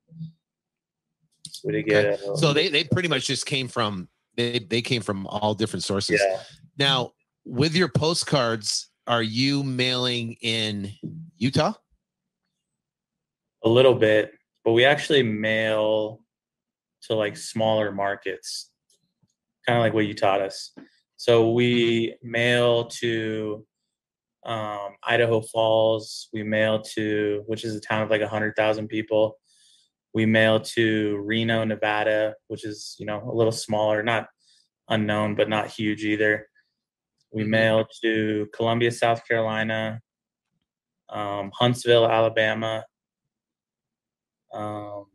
So we did get. Okay. A, So they they pretty much just came from they they came from all different sources. Yeah. Now, with your postcards, are you mailing in Utah? A little bit, but we actually mail to like smaller markets, kind of like what you taught us. So we mail to um, Idaho Falls. We mail to, which is a town of like a hundred thousand people. We mail to Reno, Nevada, which is, you know, a little smaller, not unknown, but not huge either. We mail to Columbia, South Carolina, um, Huntsville, Alabama, um,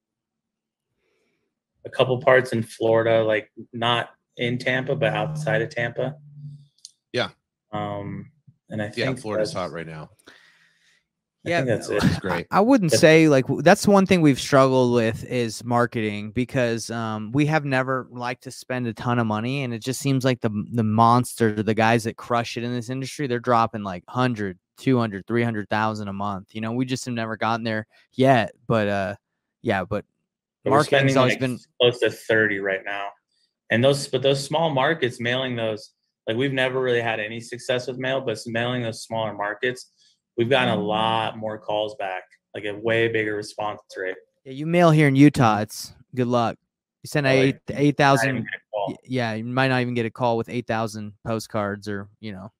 a couple parts in Florida, like not in Tampa, but outside of Tampa. Yeah. Um, and I Yeah, think Florida's hot right now. I Yeah, think that's it. That's great. I wouldn't That's- say like w- that's one thing we've struggled with is marketing because um, we have never liked to spend a ton of money, and it just seems like the the monster, the guys that crush it in this industry, they're dropping like one hundred, two hundred, three hundred thousand a month. You know, we just have never gotten there yet, but uh, yeah, but But we're marketing's spending always like been close to thirty right now. And those, but those small markets mailing those, like we've never really had any success with mail, but mailing those smaller markets, we've gotten a lot more calls back, like a way bigger response rate. yeah, you mail here in Utah, it's good luck. You send Oh, eight like, eight Not even thousand. get a call. y- Yeah, you might not even get a call with eight thousand postcards, or you know.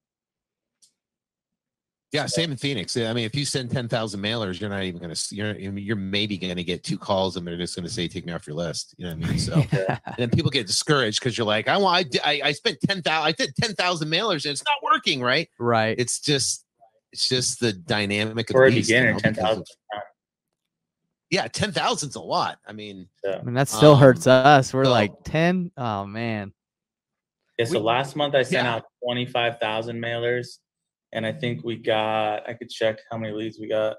Yeah, same in Phoenix. I mean, if you send ten thousand mailers, you're not even going to, you're, you're maybe going to get two calls and they're just going to say, take me off your list. You know what I mean? So Yeah. and then people get discouraged because you're like, I want, I, di- I, I spent ten thousand, I did ten thousand mailers and it's not working, right? Right. It's just, it's just the dynamic of For a the beast, you beginner, know, ten because thousand. of- Yeah, ten thousand is a lot. I mean, I mean, that still Um, hurts us. We're so- like ten. Oh man. Yeah, so We- last month I sent yeah. out twenty-five thousand mailers, and I think we got, I could check how many leads we got.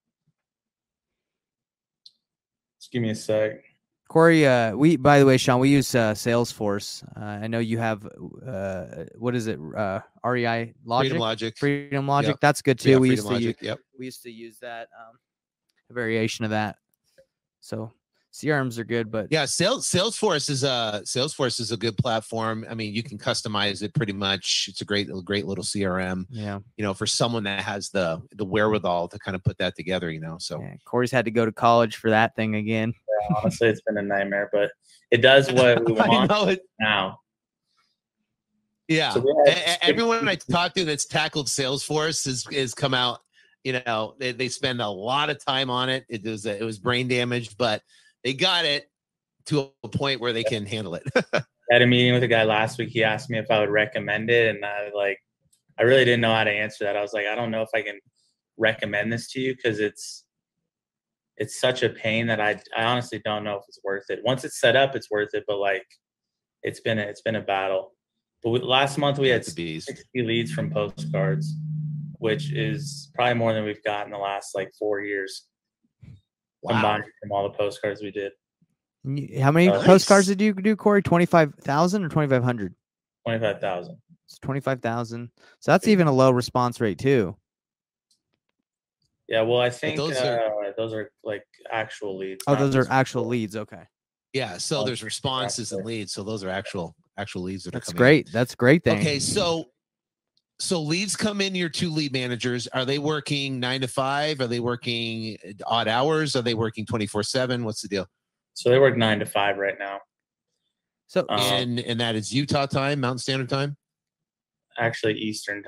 Just give me a sec. Corey, uh, we by the way, Sean, we use uh, Salesforce. Uh, I know you have uh, what is it? Uh, R E I Logic, Freedom Logic. Freedom Logic. Yep. That's good too. Yeah, we Freedom used to use, Logic. Yep. we used to use that um, a variation of that. So C R Ms are good, but Yeah, Sales Salesforce is a Salesforce is a good platform. I mean, you can customize it pretty much. It's a great, great little C R M. yeah, You know, for someone that has the the wherewithal to kind of put that together. You know, so yeah. Corey's had to go to college for that thing again. Yeah, honestly, it's been a nightmare, but it does what we I want know it. now. Yeah, So we E- had e- six- everyone I talked to that's tackled Salesforce has is come out. You know, they, they spend a lot of time on it. It was it was brain damaged, but they got it to a point where they can handle it. I had a meeting with a guy last week. He asked me if I would recommend it, and I like, I really didn't know how to answer that. I was like, I don't know if I can recommend this to you because it's it's such a pain that I I honestly don't know if it's worth it. Once it's set up, it's worth it, but like, it's been a, it's been a battle. But we, last month we had That's a beast. sixty leads from postcards, which is probably more than we've got in the last like four years Wow. combined from all the postcards we did. And you- How many Nice. postcards did you do, Corey? Twenty-five thousand or twenty-five hundred? twenty-five thousand. It's twenty-five thousand. So that's even a low response rate too. Yeah, well, I think those those, are- uh, those are like actual leads. Oh, not those are just- actual leads. Okay, Yeah, so Oh, there's responses and exactly. leads. So those are actual actual leads that are that's coming in. great. That's a great thing. Okay, so so leads come in, your two lead managers. Are they working nine to five? Are they working odd hours? Are they working twenty-four seven? What's the deal? So they work nine to five right now. So Um, and and that is Utah time, Mountain Standard Time. Actually, Eastern time.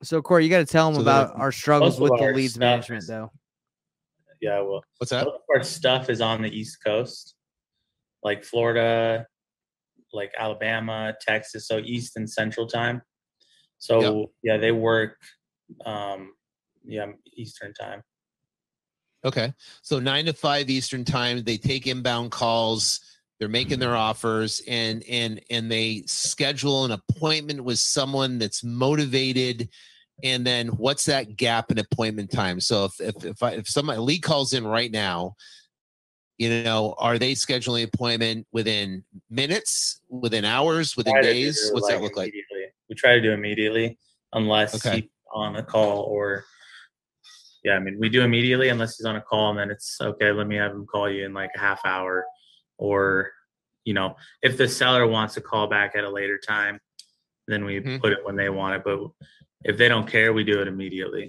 So Corey, you got to tell them So about that- our struggles most of with the our leads stuff management, is- though. Yeah, well, What's that? most of our stuff is on the East Coast, like Florida, like Alabama, Texas, so East and Central time. So Yep. yeah, they work, um, yeah, Eastern time. Okay. So nine to five Eastern time, they take inbound calls, they're making their offers, and and and they schedule an appointment with someone that's motivated. And then what's that gap in appointment time? So if if if, I, if somebody lead calls in right now, you know, are they scheduling an appointment within minutes, within hours, within Try to days? do, What's like, that look like? immediately. We try to do immediately unless Okay. he's on a call, or yeah, I mean, we do immediately unless he's on a call, and then it's okay, let me have him call you in like a half hour. Or, you know, if the seller wants to call back at a later time, then we Mhm. put it when they want it. But if they don't care, we do it immediately.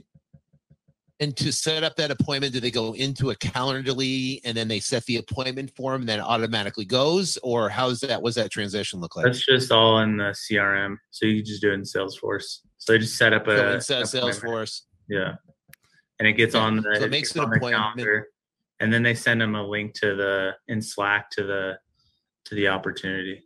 And to set up that appointment, do they go into a Calendly and then they set the appointment for them and then it automatically goes? Or how's that? What's that transition look like? That's just all in the C R M. So you just do it in Salesforce. So they just set up So a inside appointment. Salesforce. Yeah. And it gets Okay. on the, So it makes gets an on the appointment. calendar, and then they send them a link to the in Slack to the to the opportunity.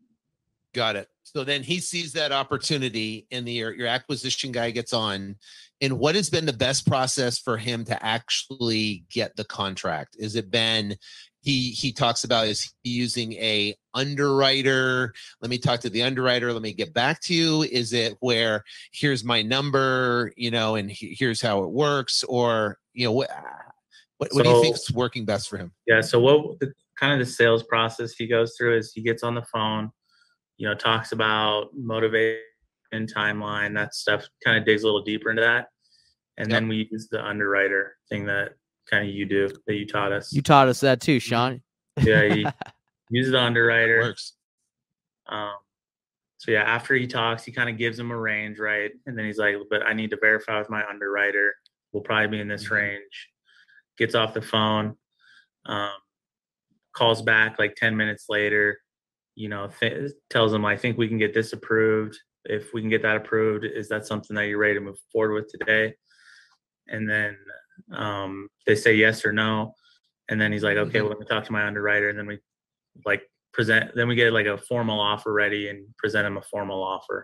Got it. So then he sees that opportunity and the your, your acquisition guy gets on. And what has been the best process for him to actually get the contract? Is it been he he talks about is he using a underwriter? Let me talk to the underwriter. Let me get back to you. Is it where here's my number, you know, and he, here's how it works? Or, you know, what what, what do you So- think is working best for him? Yeah. So what the kind of the sales process he goes through is he gets on the phone, you know, talks about motivation, timeline, that stuff, kind of digs a little deeper into that. And Yep. then we use the underwriter thing that kind of you do, that you taught us. You taught us that too, Sean. Yeah, he uses the It underwriter. works. Um, so yeah, after he talks, he kind of gives him a range, right? And then he's like, but I need to verify with my underwriter. We'll probably be in this Mhm. range. Gets off the phone, um, calls back like ten minutes later, you know, th- tells him, I think we can get this approved. If we can get that approved, is that something that you're ready to move forward with today? And then um, they say yes or no. And then he's like, okay, Mhm. well, let me talk to my underwriter. And then we like present, then we get like a formal offer ready and present him a formal offer.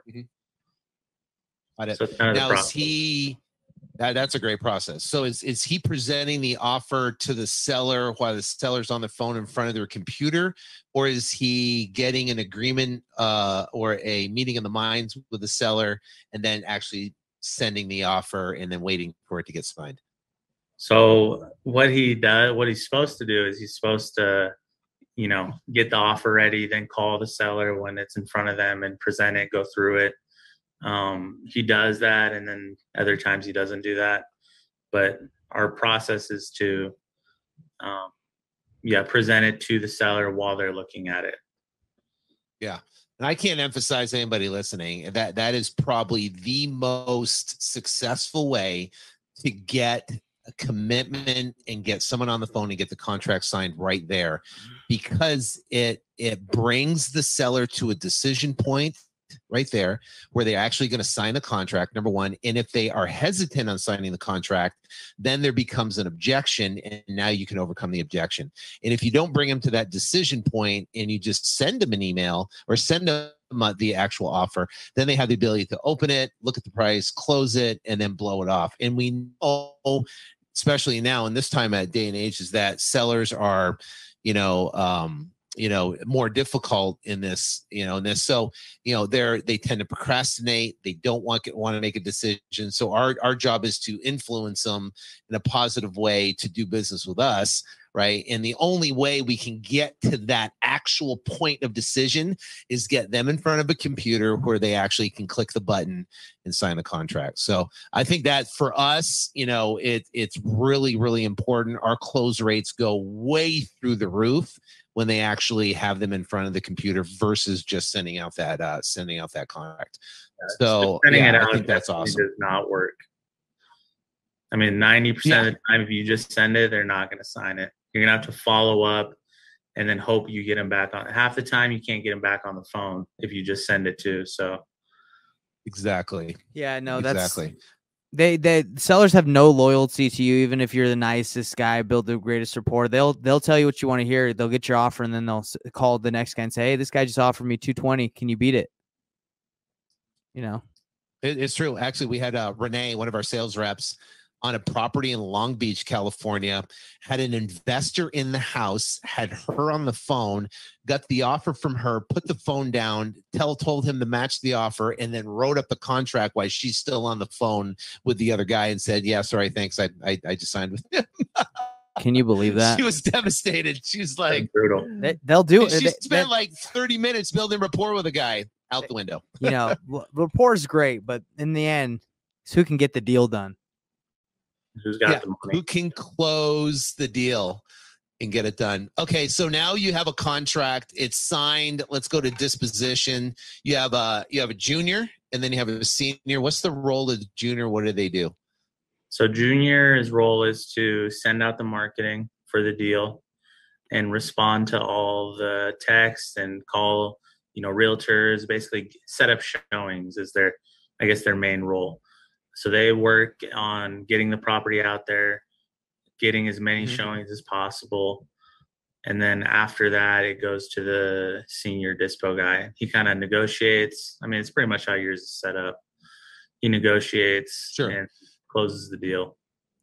Got it. So it's kind of the Now, is process. he that, that's a great process. So is is he presenting the offer to the seller while the seller's on the phone in front of their computer, or is he getting an agreement uh, or a meeting of the minds with the seller and then actually sending the offer and then waiting for it to get signed? So what he does, what he's supposed to do is he's supposed to, you know, get the offer ready, then call the seller when it's in front of them and present it, go through it. Um, he does that, and then other times he doesn't do that. But our process is to, um, yeah, present it to the seller while they're looking at it. Yeah. And I can't emphasize anybody listening that that is probably the most successful way to get a commitment and get someone on the phone and get the contract signed right there, because it it brings the seller to a decision point right there where they're actually going to sign the contract, number one. And if they are hesitant on signing the contract, then there becomes an objection, and now you can overcome the objection. And if you don't bring them to that decision point and you just send them an email or send them the actual offer, then they have the ability to open it, look at the price, close it, and then blow it off. And we know, especially now in this time at day and age, is that sellers are, you know, um, you know, more difficult in this, you know, in this. So, you know, they're, they tend to procrastinate. They don't want, want to make a decision. So our, our job is to influence them in a positive way to do business with us. Right. And the only way we can get to that actual point of decision is get them in front of a computer where they actually can click the button and sign the contract. So I think that for us, you know, it, it's really, really important. Our close rates go way through the roof when they actually have them in front of the computer versus just sending out that, uh, sending out that contract. So sending yeah, it out I think that's definitely awesome. does not work. I mean, ninety percent of the time, if you just send it, they're not going to sign it. You're going to have to follow up and then hope you get them back on. Half the time, you can't get them back on the phone if you just send it to. So, Exactly. Yeah, no, that's exactly. They they sellers have no loyalty to you, even if you're the nicest guy, build the greatest rapport. They'll they'll tell you what you want to hear. They'll get your offer, and then they'll s- call the next guy and say, "Hey, this guy just offered me two twenty. Can you beat it?" You know. It, it's true. Actually, we had uh, Renee, one of our sales reps, on a property in Long Beach, California, had an investor in the house, had her on the phone, got the offer from her, put the phone down, tell told him to match the offer, and then wrote up the contract while she's still on the phone with the other guy and said, "Yeah, sorry, thanks. I I, I just signed with him." Can you believe that? She was devastated. She was like, That's brutal. They, they'll do it. she They- spent they- like thirty minutes building rapport with a guy out the window. you know, r- rapport is great, but in the end, it's who can get the deal done. Who's got Yeah, the money? who can close the deal and get it done? Okay, so now you have a contract. It's signed. Let's go to disposition. You have a you have a junior, and then you have a senior. What's the role of the junior? What do they do? So junior's role is to send out the marketing for the deal and respond to all the texts and call, you know, realtors, basically set up showings is their, I guess, their main role. So they work on getting the property out there, getting as many Mhm. showings as possible. And then after that, it goes to the senior dispo guy. He kind of negotiates. I mean, it's pretty much how yours is set up. He negotiates Sure. and closes the deal.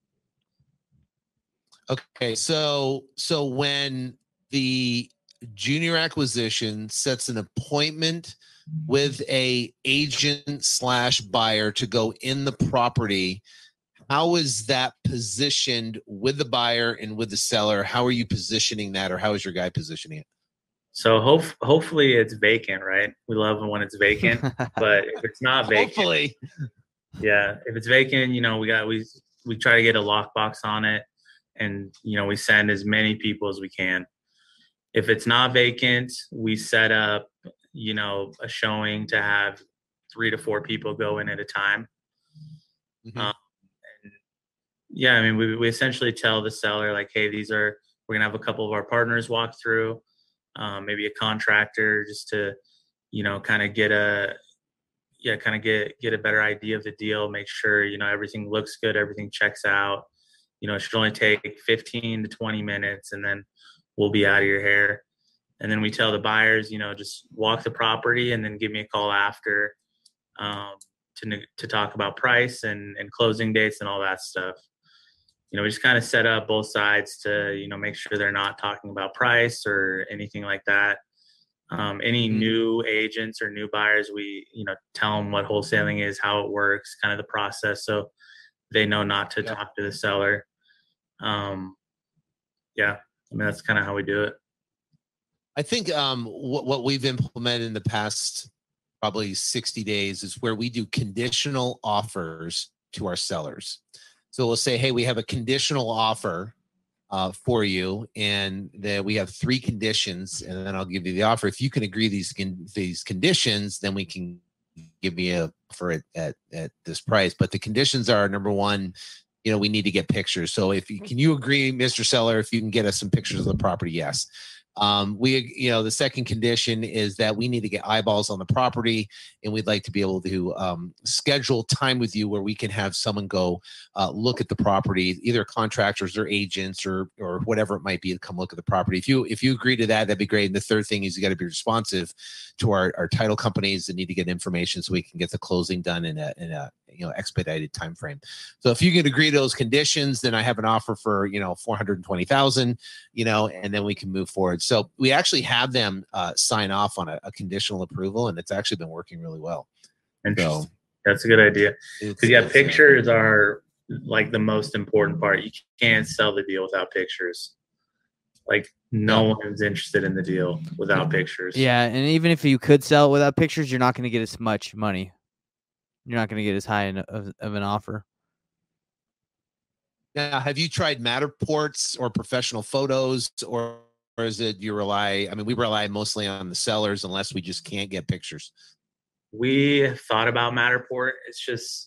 Okay, so so when the junior acquisition sets an appointment with a agent slash buyer to go in the property, how is that positioned with the buyer and with the seller? How are you positioning that, or how is your guy positioning it? So hope, hopefully it's vacant, right? We love it when it's vacant, but if it's not vacant, Hopefully. yeah, if it's vacant, you know, we got, we, we try to get a lockbox on it and, you know, we send as many people as we can. If it's not vacant, we set up, you know, a showing to have three to four people go in at a time. Mhm. Um, and yeah, I mean, we, we essentially tell the seller like, hey, these are, we're gonna have a couple of our partners walk through, um, maybe a contractor just to, you know, kind of get a, yeah, kind of get, get a better idea of the deal, make sure, you know, everything looks good, everything checks out. You know, it should only take fifteen to twenty minutes and then we'll be out of your hair. And then we tell the buyers, you know, just walk the property and then give me a call after um, to to talk about price and, and closing dates and all that stuff. You know, we just kind of set up both sides to, you know, make sure they're not talking about price or anything like that. Um, any Mhm. new agents or new buyers, we, you know, tell them what wholesaling is, how it works, kind of the process. So they know not to Yeah. talk to the seller. Um, yeah, I mean, that's kind of how we do it. I think um, what, what we've implemented in the past probably sixty days is where we do conditional offers to our sellers. So we'll say, hey, we have a conditional offer uh, for you, and that we have three conditions, and then I'll give you the offer. If you can agree these con- these conditions, then we can give me a for it at, at this price. But the conditions are, number one, you know, we need to get pictures. So if you can you agree, Mister Seller, if you can get us some pictures of the property, yes. Um, we, you know, the second condition is that we need to get eyeballs on the property, and we'd like to be able to um, schedule time with you where we can have someone go uh, look at the property, either contractors or agents or or whatever it might be, to come look at the property. If you if you agree to that, that'd be great. And the third thing is you got to be responsive to our, our title companies that need to get information so we can get the closing done in a in a you know expedited time frame. So if you can agree to those conditions, then I have an offer for you know four hundred twenty thousand, you know, and then we can move forward. So we actually have them uh, sign off on a, a conditional approval, and it's actually been working really well. Interesting. So that's a good idea. it's, Because yeah, it's, uh, pictures are like the most important part. You can't sell the deal without pictures. Like no Yeah. one's interested in the deal without pictures. Yeah, and even if you could sell it without pictures, you're not going to get as much money. You're not going to get as high an, of, of an offer. Now, have you tried Matterports or professional photos, or, or is it you rely? I mean, we rely mostly on the sellers unless we just can't get pictures. We thought about Matterport. It's just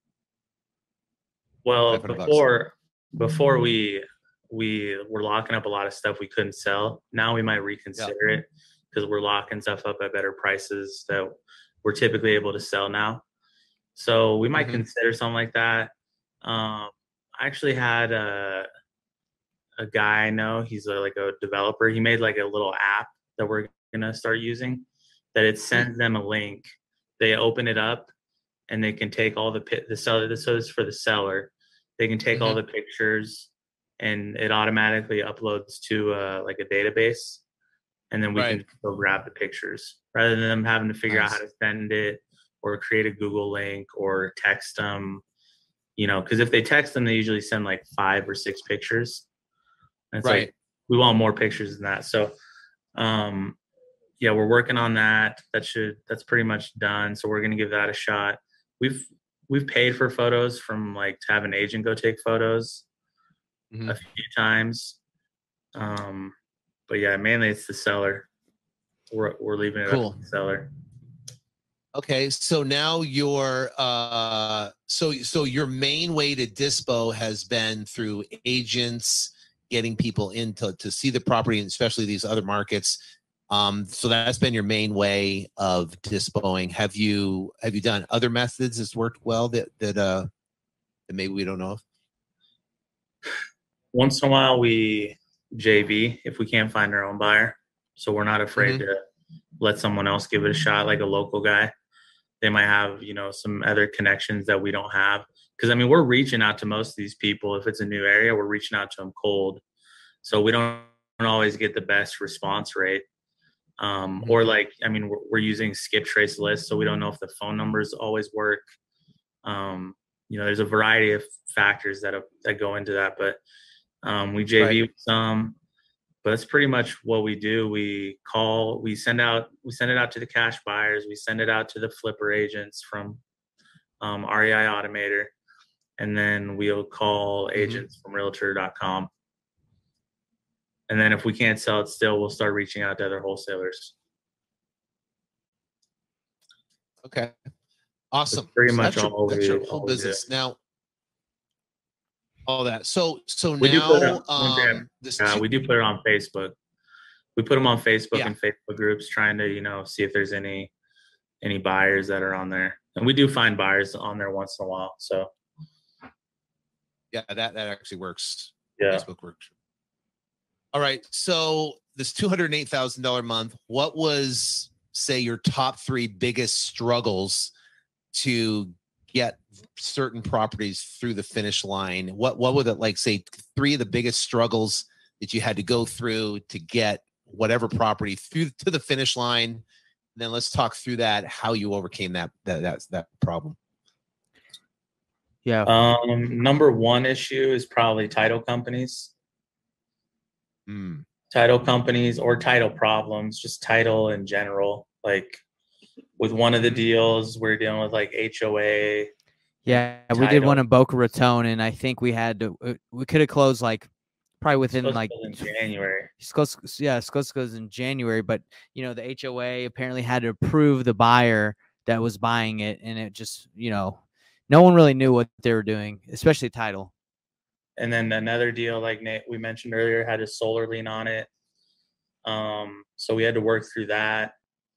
well five hundred bucks. before before we we were locking up a lot of stuff we couldn't sell. Now we might reconsider it because we're locking stuff up at better prices that we're typically able to sell now. So we might mm-hmm. consider something like that. Um, I actually had a, a guy I know, he's a, like a developer. He made like a little app that we're going to start using, that it sends them a link. They open it up and they can take all the, the seller, this is for the seller. They can take mm-hmm. all the pictures and it automatically uploads to uh, like a database. And then we right. can go grab the pictures rather than them having to figure nice. out how to send it or create a Google link or text them, you know, because if they text them, they usually send like five or six pictures. And it's right. like, we want more pictures than that. So, um, yeah, we're working on that. That should, that's pretty much done. So we're going to give that a shot. We've, we've paid for photos from like to have an agent go take photos mm-hmm. a few times. Um, But yeah, mainly it's the seller. We're we're leaving it cool. up to the seller. Okay, so now your uh, so so your main way to dispo has been through agents, getting people in to, to see the property, and especially these other markets. Um, so that's been your main way of dispoing. Have you have you done other methods that's worked well that that uh that maybe we don't know of? Once in a while, we J V if we can't find our own buyer. So we're not afraid mm-hmm. to let someone else give it a shot, like a local guy. They might have, you know, some other connections that we don't have. Because, I mean, we're reaching out to most of these people. If it's a new area, we're reaching out to them cold. So we don't always get the best response rate. Um, mm-hmm. Or, like, I mean, we're, we're using skip trace lists, so we don't know if the phone numbers always work. Um, you know, there's a variety of factors that, that go into that. But Um, we J V right. some, but that's pretty much what we do. We call, we send out, we send it out to the cash buyers. We send it out to the flipper agents from um, R E I Automator. And then we'll call mm-hmm. agents from realtor dot com. And then if we can't sell it still, we'll start reaching out to other wholesalers. Okay. Awesome. That's pretty so much that's all, your, that's your whole business. Now, all that. So, so we now, do um, this yeah, two- we do put it on Facebook. We put them on Facebook yeah. and Facebook groups, trying to, you know, see if there's any, any buyers that are on there. And we do find buyers on there once in a while. So, yeah, that, that actually works. Yeah. Facebook works. All right. So this two hundred eight thousand dollars a month, what was, say, your top three biggest struggles to get certain properties through the finish line? What what would it like say three of the biggest struggles that you had to go through to get whatever property through to the finish line? And then let's talk through that, how you overcame that that that, that problem. Yeah. Um, number one issue is probably title companies. Mm. Title companies or title problems, just title in general. Like with one of the deals, we're dealing with like H O A. Yeah, title. We did one in Boca Raton, and I think we had to, we could have closed like probably within like in January. Scos, yeah, Scos goes in January, but you know the H O A apparently had to approve the buyer that was buying it, and it just, you know, no one really knew what they were doing, especially title. And then another deal, like Nate, we mentioned earlier, had a solar lien on it. Um, so we had to work through that.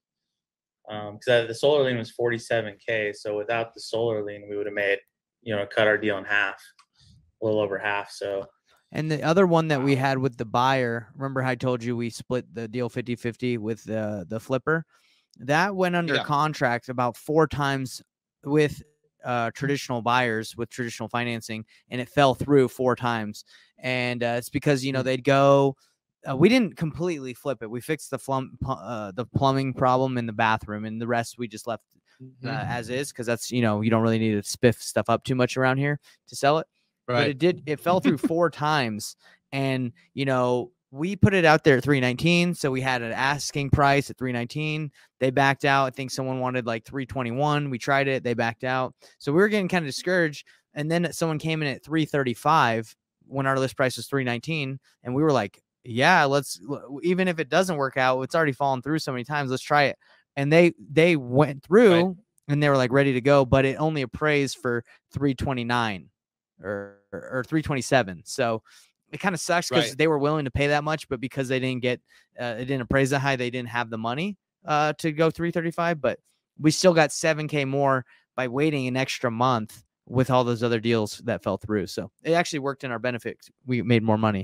Um, because the solar lien was forty-seven K. So without the solar lien, we would have made, you know, cut our deal in half, a little over half. So, and the other one that we had with the buyer, remember how I told you we split the deal fifty-fifty with the, the flipper? That went under yeah. contract about four times with uh, traditional buyers with traditional financing, and it fell through four times. And uh, it's because, you know, they'd go, Uh, we didn't completely flip it. We fixed the flum, uh, the plumbing problem in the bathroom, and the rest we just left uh, mm-hmm. as is, because that's, you know, you don't really need to spiff stuff up too much around here to sell it. Right. But it did. It fell through four times, and you know we put it out there at three nineteen, so we had an asking price at three nineteen. They backed out. I think someone wanted like three twenty-one. We tried it. They backed out. So we were getting kind of discouraged. And then someone came in at three thirty-five when our list price was three nineteen, and we were like, yeah, let's, even if it doesn't work out, it's already fallen through so many times. Let's try it. And they, they went through right. and they were like ready to go, but it only appraised for three twenty-nine or, or, or three twenty-seven. So it kind of sucks because right. they were willing to pay that much, but because they didn't get, uh, it didn't appraise that high, they didn't have the money uh, to go three thirty-five, but we still got seven K more by waiting an extra month with all those other deals that fell through. So it actually worked in our benefit. We made more money.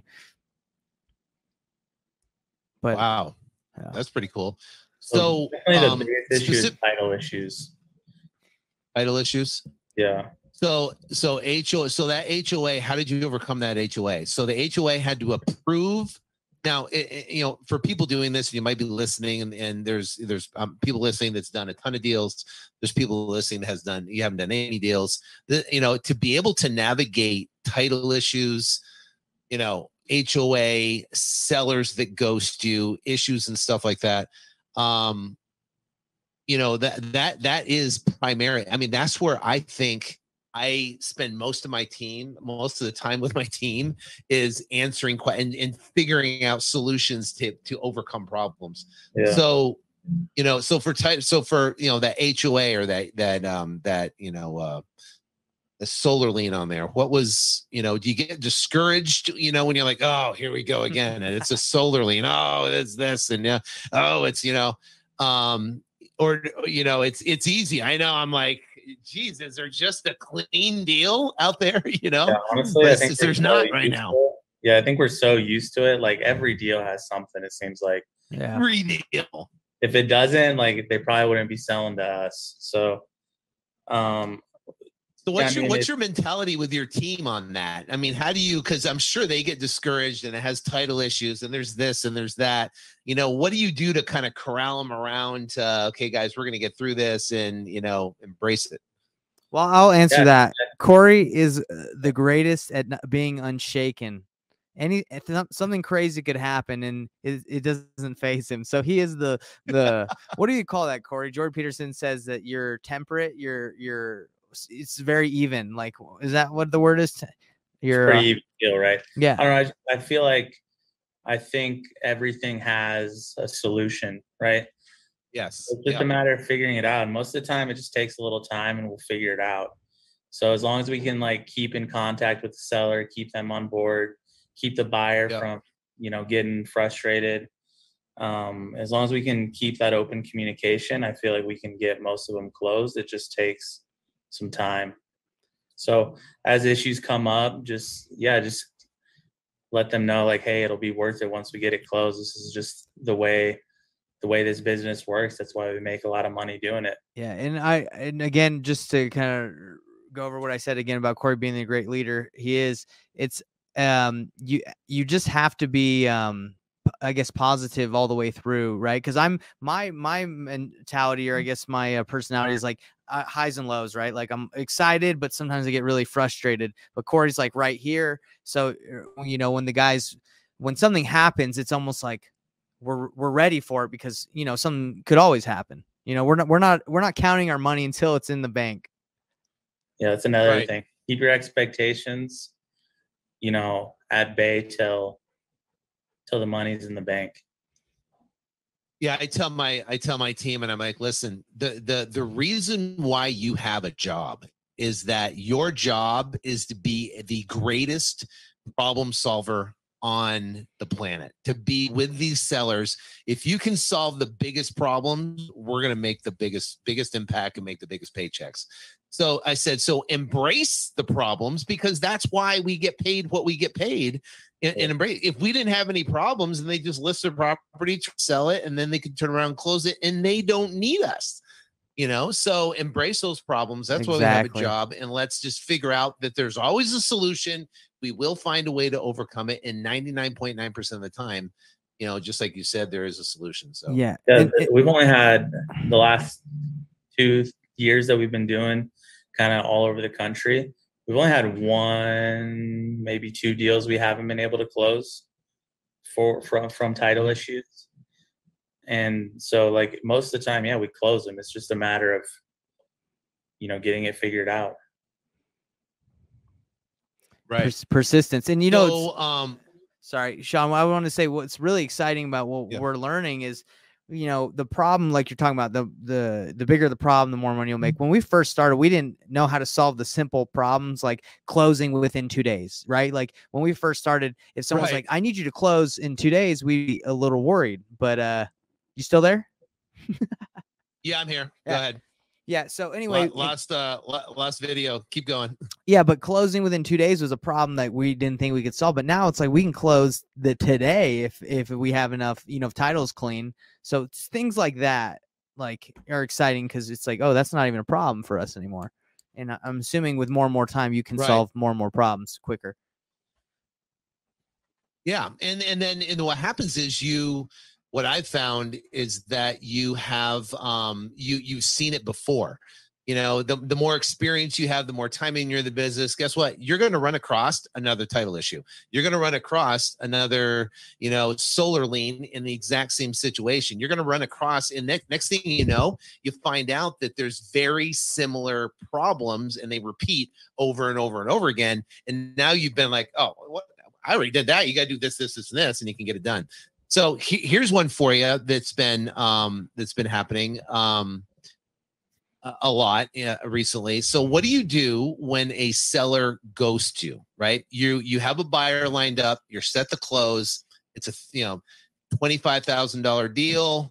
But wow, yeah. That's pretty cool. So, So, um, the um, biggest issue specific- is title issues. Title issues. Yeah. So, so H O A, so that H O A, how did you overcome that H O A? So the H O A had to approve. Now, it, it, you know, for people doing this, you might be listening, and, and there's there's um, people listening that's done a ton of deals. There's people listening that has done you haven't done any deals. The, you know, to be able to navigate title issues, you know, H O A, sellers that ghost you, issues and stuff like that. Um, you know, that that that is primary. I mean, that's where I think I spend most of my team, most of the time with my team, is answering questions and, and figuring out solutions to to overcome problems. Yeah. So, you know, so for type, so for you know that H O A or that that um that you know uh the solar lien on there. What was, you know, do you get discouraged, you know, when you're like, oh, here we go again, and it's a solar lien. Oh, it's this, and yeah, oh, it's you know, um, or you know, it's it's easy. I know. I'm like, geez, is there just a clean deal out there? You know, Yeah, honestly, but I think there's so not right now. Yeah, I think we're so used to it. Like every deal has something. It seems like. Yeah. Every deal. If it doesn't, like they probably wouldn't be selling to us. So, um. So what's yeah, I your mean, what's your mentality with your team on that? I mean, how do you, because I'm sure they get discouraged and it has title issues and there's this and there's that. You know, what do you do to kind of corral them around? Uh, okay, guys, we're going to get through this and, you know, embrace it. Well, I'll answer Yeah. that. Corey is the greatest at not being unshaken. Any something crazy could happen and it, it doesn't faze him. So he is the the what do you call that, Corey? Jordan Peterson says that you're temperate. You're you're it's very even. Like, is that what the word is? You're it's pretty uh, even deal, right? Yeah. I don't know. I, I feel like I think everything has a solution, right? Yes. It's just yeah. a matter of figuring it out. And most of the time, it just takes a little time, and we'll figure it out. So as long as we can like keep in contact with the seller, keep them on board, keep the buyer yeah. from you know getting frustrated. Um, as long as we can keep that open communication, I feel like we can get most of them closed. It just takes some time. So as issues come up, just yeah, just let them know like, hey, it'll be worth it once we get it closed. This is just the way the way this business works. That's why we make a lot of money doing it. Yeah, and I and again, just to kind of go over what I said again about Corey being a great leader, he is. It's um you you just have to be um I guess positive all the way through, right? Because I'm my my mentality, or I guess my uh, personality is like uh, highs and lows, right? Like I'm excited, but sometimes I get really frustrated. But Corey's like right here, so you know when the guys when something happens, it's almost like we're we're ready for it because you know something could always happen. You know we're not we're not we're not counting our money until it's in the bank. Yeah, that's another right. thing. Keep your expectations, you know, at bay till. till the money's in the bank. Yeah, I tell my I tell my team, and I'm like, listen, the the the reason why you have a job is that your job is to be the greatest problem solver on the planet, to be with these sellers. If you can solve the biggest problems, we're going to make the biggest biggest impact and make the biggest paychecks. So I said, so embrace the problems because that's why we get paid what we get paid. And, and embrace. If we didn't have any problems and they just list their property, sell it, and then they could turn around and close it, and they don't need us, you know. So embrace those problems. That's Exactly. why we have a job, and let's just figure out that there's always a solution. We will find a way to overcome it, and ninety-nine point nine percent of the time, you know, just like you said, there is a solution. So yeah, yeah and, and, we've only had the last two years that we've been doing kind of all over the country. We've only had one, maybe two deals we haven't been able to close for from from title issues. And so, like most of the time, yeah, we close them. It's just a matter of, you know, getting it figured out. right, pers- persistence, and you know, so, it's, um, sorry, Sean. I want to say what's really exciting about what Yeah. we're learning is. You know, the problem, like you're talking about, the the the bigger the problem, the more money you'll make. When we first started, we didn't know how to solve the simple problems like closing within two days, right? Like when we first started, if someone's Right. like, I need you to close in two days, we'd be a little worried. But uh you still there? yeah, I'm here. Go Yeah. ahead. Yeah. So anyway, last uh last video. Keep going. Yeah, but closing within two days was a problem that we didn't think we could solve. But now it's like we can close the today if if we have enough, you know, if title's clean. So it's things like that, like, are exciting because it's like, oh, that's not even a problem for us anymore. And I'm assuming with more and more time, you can right. solve more and more problems quicker. Yeah, and and then and what happens is you. What I've found is that you have um, you you've seen it before. You know, the the more experience you have, the more time in you're in the business. Guess what? You're going to run across another title issue. You're going to run across another, you know, solar lien in the exact same situation. You're going to run across, and next next thing you know, you find out that there's very similar problems, and they repeat over and over and over again. And now you've been like, oh, what? I already did that. You got to do this, this, this, and this, and you can get it done. So he, here's one for you that's been um, that's been happening um, a, a lot uh, recently. So what do you do when a seller ghosts you? Right, you you have a buyer lined up. You're set to close. It's a you know twenty-five thousand dollar deal,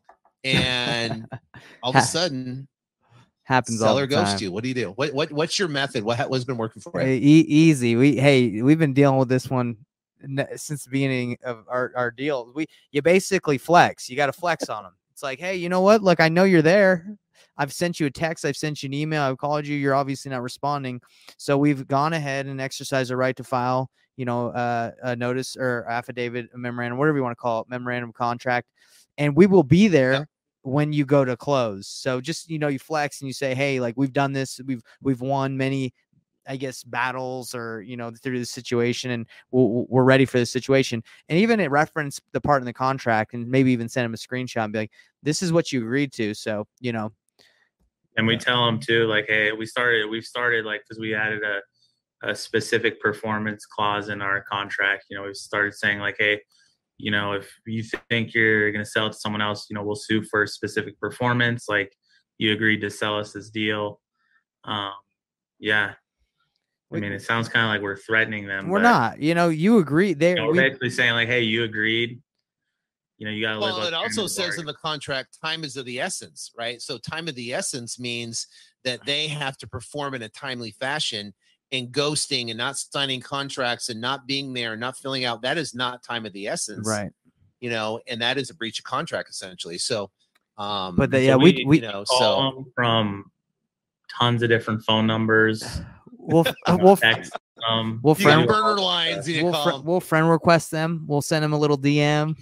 and all of a sudden happens. Seller all the ghosts time. you. What do you do? What what what's your method? What what's been working for you? Hey, e- easy. We hey, we've been dealing with this one since the beginning of our, our deal. We you basically flex. You got to flex on them. It's like, hey, you know what? Look, I know you're there. I've sent you a text. I've sent you an email. I've called you. You're obviously not responding. So we've gone ahead and exercised the right to file, you know, uh, a notice or affidavit, a memorandum, whatever you want to call it, memorandum of contract, and we will be there. Yep. When you go to close. So just, you know, you flex and you say, hey, like we've done this. We've we've won many, I guess, battles or, you know, through this situation, and we'll, we're ready for this situation. And even it reference the part in the contract and maybe even send them a screenshot and be like, this is what you agreed to. So, you know. And we tell them too, like, hey, we started, we've started like, cause we added a, a specific performance clause in our contract. You know, we started saying like, hey, you know, if you think you're going to sell it to someone else, you know, we'll sue for specific performance. Like you agreed to sell us this deal. Um, yeah. I mean, it sounds kind of like we're threatening them. We're not, you know, you agree. They, you know, we're we, basically saying like, hey, you agreed. You know, you got to live well, up it also says bargain. in the contract, time is of the essence, right? So time of the essence means that they have to perform in a timely fashion. And ghosting and not signing contracts and not being there and not filling out, that is not time of the essence, right? You know, and that is a breach of contract essentially. So, um, but the, yeah, so we, we, we, you know, so from tons of different phone numbers. We'll, we'll, text, um, we'll friend burner lines. You we'll, call fr- them. we'll friend request them. We'll send them a little D M.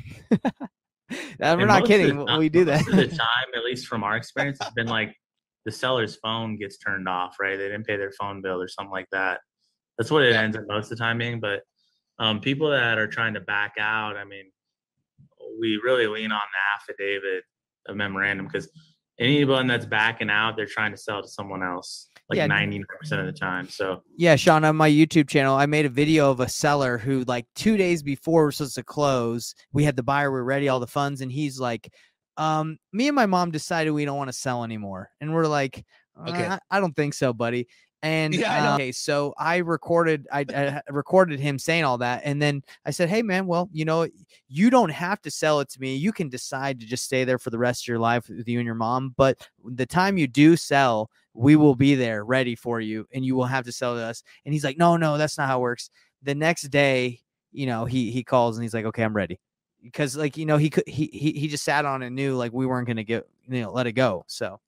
We're not kidding. Time, we do that. Most of the time, at least from our experience, it's been like the seller's phone gets turned off, right? They didn't pay their phone bill or something like that. That's what it yeah. ends up most of the time being. But um, people that are trying to back out, I mean, we really lean on the affidavit of memorandum because anyone that's backing out, they're trying to sell to someone else, like ninety-nine percent of the time. So yeah, Sean, on my YouTube channel, I made a video of a seller who like two days before we're supposed to close, we had the buyer, we're ready, all the funds. And he's like, um, me and my mom decided we don't want to sell anymore. And we're like, okay, I, I don't think so, buddy. And yeah, uh, okay, so I recorded, I, I recorded him saying all that. And then I said, hey man, well, you know, you don't have to sell it to me. You can decide to just stay there for the rest of your life with you and your mom. But the time you do sell, we will be there ready for you and you will have to sell to us. And he's like, no, no, that's not how it works. The next day, you know, he, he calls and he's like, okay, I'm ready. Because like, you know, he could, he, he, he just sat on and knew like we weren't going to get, you know, let it go. So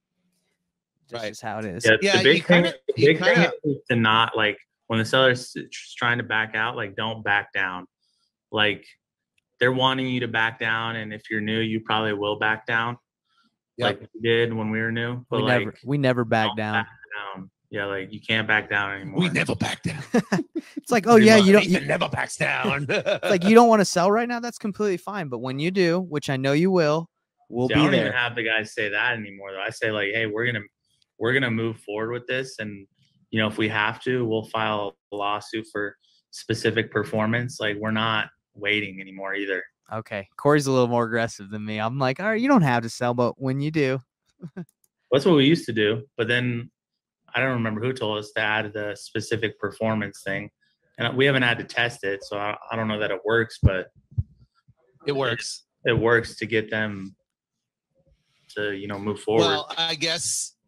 that's right. just how it is. Yeah. yeah the big kinda, thing, the big kinda, thing is to not like when the seller's trying to back out, like don't back down. Like they're wanting you to back down. And if you're new, you probably will back down. Yep. Like we did when we were new. But we like, never, we never back down. back down. Yeah. Like you can't back down anymore. We never back down. It's like, oh yeah, you don't, you never backs down. It's like, you don't want to sell right now. That's completely fine. But when you do, which I know you will, we'll See, be I don't there. even have the guys say that anymore though. I say like, hey, we're going to, we're going to move forward with this. And, you know, if we have to, we'll file a lawsuit for specific performance. Like we're not waiting anymore either. Okay. Corey's a little more aggressive than me. I'm like, all right, you don't have to sell, but when you do. That's what we used to do. But then I don't remember who told us to add the specific performance thing. And we haven't had to test it. So I, I don't know that it works, but it works. It, it works to get them to, you know, move forward. Well, I guess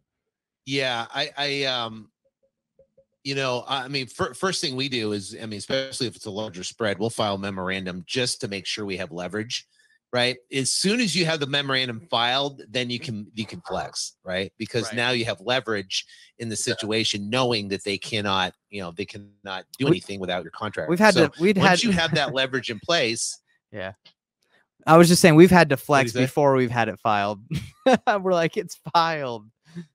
Yeah, I, I, um, you know, I mean, fir- first thing we do is, I mean, especially if it's a larger spread, we'll file a memorandum just to make sure we have leverage, right? As soon as you have the memorandum filed, then you can you can flex, right? Because Right. now you have leverage in the situation, knowing that they cannot, you know, they cannot do We- anything without your contract. We've had So to. We'd once had. you have that leverage in place, Yeah. I was just saying we've had to flex say? before we've had it filed. We're like, it's filed.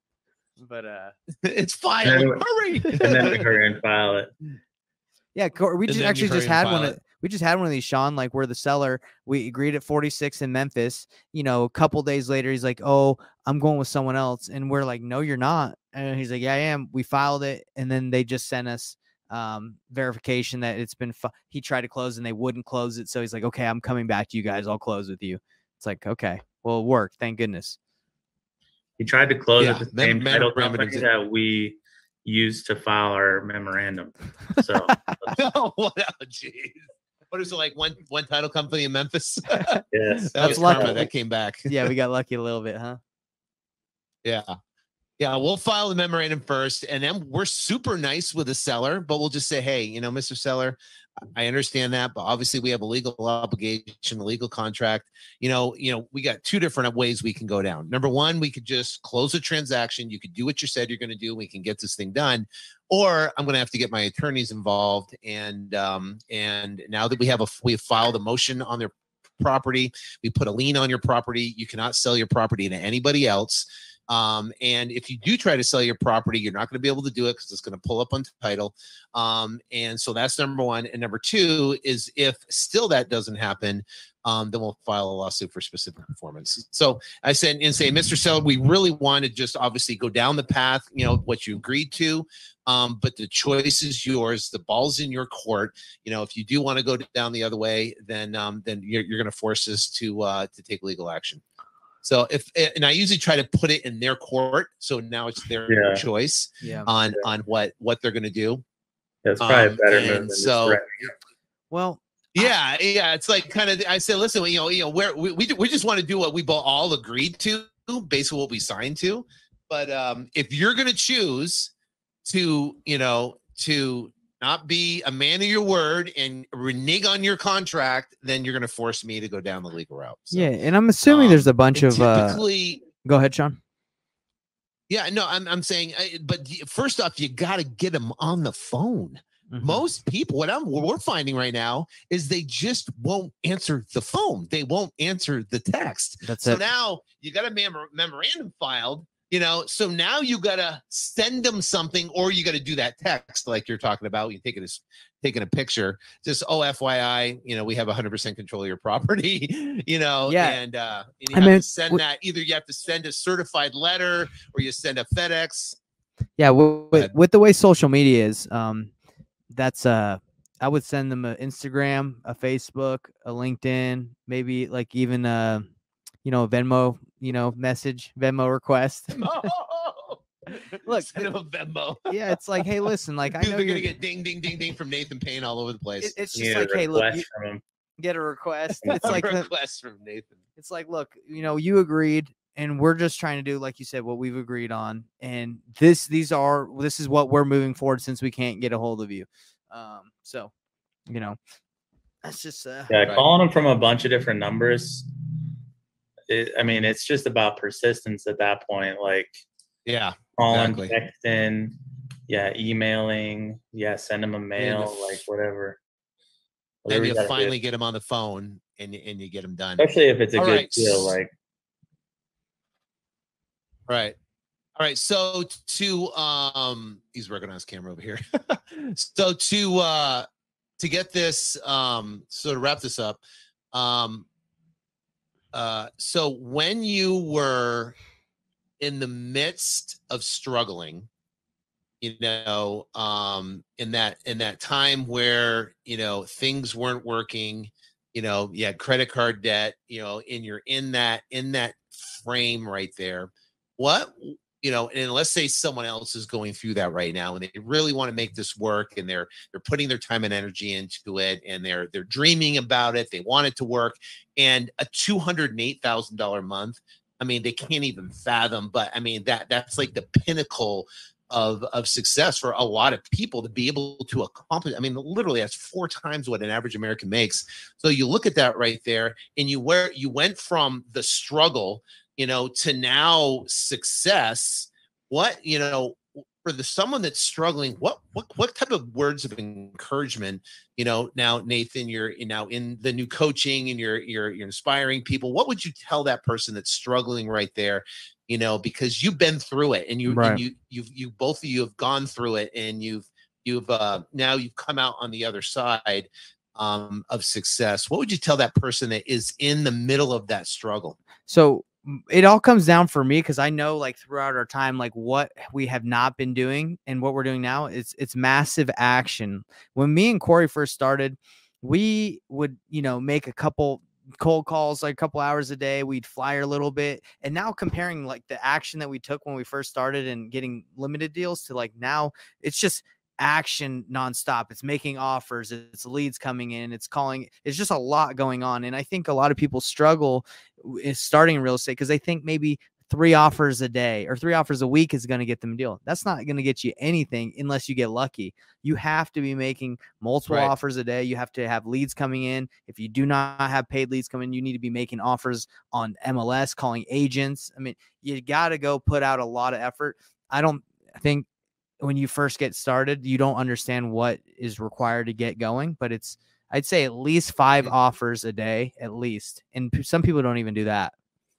But uh it's filed. And then- Hurry! And then we hurry and file it. yeah, Cor- we And just then you actually hurry just and had file one. it. Of, we just had one of these, Sean. Like, we're the seller. We agreed at forty-six in Memphis. You know, a couple days later, he's like, "Oh, I'm going with someone else," and we're like, "No, you're not." And he's like, "Yeah, I am." We filed it, and then they just sent us um verification that it's been. Fi- he tried to close, and they wouldn't close it. So he's like, "Okay, I'm coming back to you guys. I'll close with you." It's like, okay, well, it worked. Thank goodness. He tried to close Yeah, at the mem- same title memorandum company is- that we used to file our memorandum. So oh, what? Oh, jeez. What is it like? One one title company in Memphis? that yes, was That's karma. lucky. That came back. Yeah, we got lucky a little bit, huh? Yeah. Yeah, we'll file the memorandum first, and then we're super nice with the seller, but we'll just say, hey, you know, Mister Seller, I understand that, but obviously we have a legal obligation, a legal contract. You know, you know, we got two different ways we can go down. Number one, we could just close the transaction. You could do what you said you're going to do, and we can get this thing done. Or I'm going to have to get my attorneys involved. And um, and now that we have a we have filed a motion on their property, we put a lien on your property. You cannot sell your property to anybody else. Um, and if you do try to sell your property, you're not going to be able to do it because it's going to pull up on title. Um, and so that's number one. And number two is if still that doesn't happen, um, then we'll file a lawsuit for specific performance. So I said and say, Mister Seller, we really want to just obviously go down the path, you know, what you agreed to. Um, but the choice is yours. The ball's in your court. You know, if you do want to go down the other way, then um, then you're, you're going to force us to uh, to take legal action. So if and I usually try to put it in their court, so now it's their Yeah. choice Yeah. on on what what they're going to do. that's probably Um, a better and move than just so- threatening. Well, Yeah, yeah, it's like kind of. I said, listen, you know, you know, where we we, we just want to do what we both all agreed to, basically what we signed to. But um, if you're going to choose to, you know, to not be a man of your word and renege on your contract, then you're going to force me to go down the legal route. So, yeah, and I'm assuming there's a bunch and of. Uh, typically. go ahead, Sean. Yeah, no, I'm I'm saying, I- but first off, you got to get them on the phone. Mhm. Most people, what I'm what we're finding right now is they just won't answer the phone. They won't answer the text. That's So it. now you got a mem- memorandum filed, you know. So now you got to send them something, or you got to do that text like you're talking about. You taking this, taking a picture. Just oh, F Y I, you know, we have one hundred percent control of your property, you know. Yeah. And uh, and you I have mean, to send w- that. Either you have to send a certified letter, or you send a FedEx. Yeah, with, ahead. with the way social media is, um, that's uh, I would send them an Instagram, a Facebook, a LinkedIn, maybe like even uh, you know, a Venmo, you know, message, Venmo request. Look, Send them a Venmo. Yeah, it's like, hey, listen, like I Dude, know they're you're gonna get ding, ding, ding, ding from Nathan Payne all over the place. it- it's You just need a like, hey, look, request you from him. get a request. It's It's like the, request from Nathan. it's like, look, you know, you agreed, and we're just trying to do, like you said, what we've agreed on, and this, these are, this is what we're moving forward since we can't get a hold of you. Um, so, you know, that's just, uh, Yeah, Right. calling them from a bunch of different numbers. It, I mean, it's just about persistence at that point. Like Yeah. calling, Exactly. texting, yeah, emailing, yeah, send them a mail, f- like whatever. Then Whatever you gotta do. finally get them on the phone and and you get them done. Especially if it's a All good right. deal. Like, Right. All right. So to um he's working on his camera over here. So to uh to get this um so to wrap this up, um uh so when you were in the midst of struggling, you know, um in that in that time where, you know, things weren't working, you know, you had credit card debt, you know, and you're in that in that frame right there. What, you know, and let's say someone else is going through that right now and they really want to make this work and they're they're putting their time and energy into it and they're they're dreaming about it, they want it to work, and a two hundred eight thousand dollars a month I mean, they can't even fathom. But I mean, that that's like the pinnacle of of success for a lot of people to be able to accomplish. I mean, literally that's four times what an average American makes. So you look at that right there, and you where you went from the struggle, you know, to now success. What, you know, for the someone that's struggling, what what what type of words of encouragement, you know, now Nathan, you're now in the new coaching and you're you're you're inspiring people. What would you tell that person that's struggling right there? You know, because you've been through it, and you right. and you you've you both of you have gone through it, and you've you've uh now you've come out on the other side um of success. What would you tell that person that is in the middle of that struggle? So it all comes down for me, because I know, like, throughout our time, like, what we have not been doing and what we're doing now, it's it's massive action. When me and Corey first started, we would, you know, make a couple cold calls like a couple hours a day. We'd flyer a little bit. And now comparing like the action that we took when we first started and getting limited deals to like now, it's just action nonstop. It's making offers, it's leads coming in, it's calling. It's just a lot going on. And I think a lot of people struggle is starting in real estate because they think maybe three offers a day or three offers a week is going to get them a deal. That's not going to get you anything unless you get lucky. You have to be making multiple right. offers a day. You have to have leads coming in. If you do not have paid leads coming in, you need to be making offers on M L S, calling agents. I mean, you got to go put out a lot of effort. I don't think when you first get started, you don't understand what is required to get going, but it's, I'd say at least five mm-hmm. offers a day, at least. And some people don't even do that.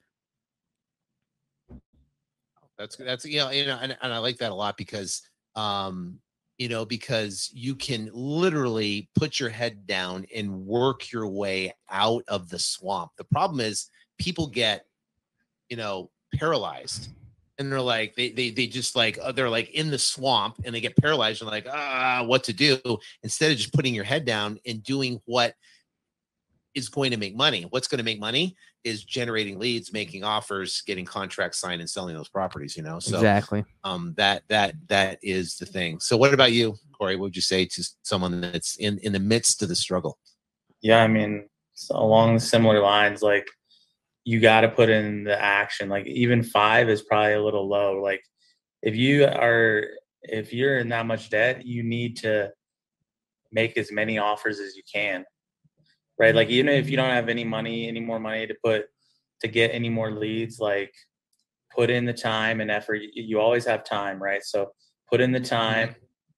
That's, that's, you know, you know, and, and I like that a lot because, um, you know, because you can literally put your head down and work your way out of the swamp. The problem is people get, you know, paralyzed. And they're like, they, they, they just like, uh, they're like in the swamp and they get paralyzed and like, ah, what to do instead of just putting your head down and doing what is going to make money. What's going to make money is generating leads, making offers, getting contracts signed and selling those properties, you know? So exactly. Um, that, that, that is the thing. So what about you, Corey? What would you say to someone that's in, in the midst of the struggle? Yeah. I mean, along similar lines, like, you got to put in the action. Like even five is probably a little low. Like if you are, if you're in that much debt, you need to make as many offers as you can, right? Like even if you don't have any money, any more money to put, to get any more leads, like put in the time and effort. You always have time, right? So put in the time,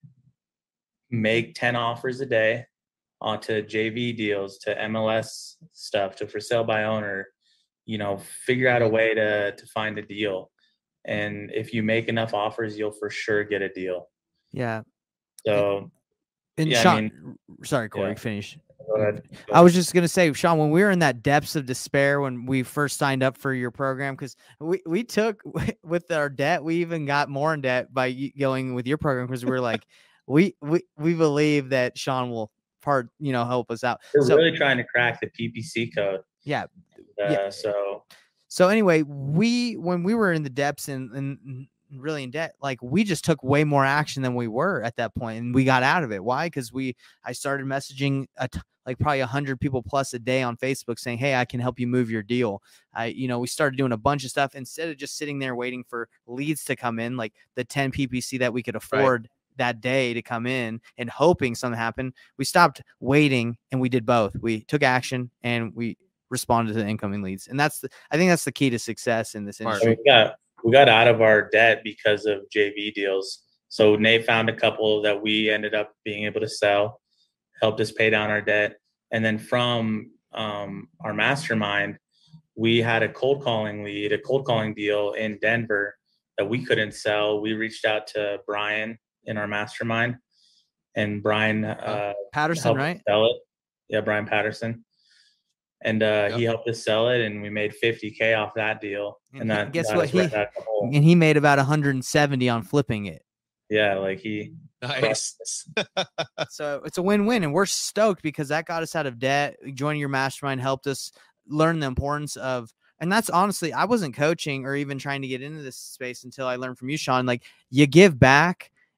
make ten offers a day onto J V deals, to M L S stuff, to for sale by owner. You know, figure out a way to to find a deal. And if you make enough offers, you'll for sure get a deal. Yeah. So, and yeah, Sean, I mean, sorry, Corey, yeah. finish. Go ahead. Go ahead. I was just going to say, Sean, when we were in that depths of despair, when we first signed up for your program, because we, we took with our debt, we even got more in debt by going with your program because we were like, we, we, we believe that Sean will part, you know, help us out. We're so, really trying to crack the P P C code. Yeah. Uh, yeah. So, so anyway, we, when we were in the depths and, and really in debt, like we just took way more action than we were at that point, and we got out of it. Why? Because we, I started messaging a t- like probably a hundred people plus a day on Facebook saying, hey, I can help you move your deal. I, you know, we started doing a bunch of stuff instead of just sitting there waiting for leads to come in, like the ten P P C that we could afford right. that day to come in and hoping something happened. We stopped waiting and we did both. We took action and we responded to the incoming leads. And that's, the, I think that's the key to success in this industry. We got, we got out of our debt because of J V deals. So Nate found a couple that we ended up being able to sell, helped us pay down our debt. And then from um, our mastermind, we had a cold calling lead, a cold calling deal in Denver that we couldn't sell. We reached out to Brian in our mastermind, and Brian uh, Patterson, right? Sell it. Yeah, Brian Patterson. And uh, yep. he helped us sell it, and we made fifty K off that deal. And, and that, guess that what? He and he made about one hundred seventy on flipping it. Yeah, like he. Nice. So it's a win-win, and we're stoked because that got us out of debt. Joining your mastermind helped us learn the importance of, and that's honestly, I wasn't coaching or even trying to get into this space until I learned from you, Sean. Like you give back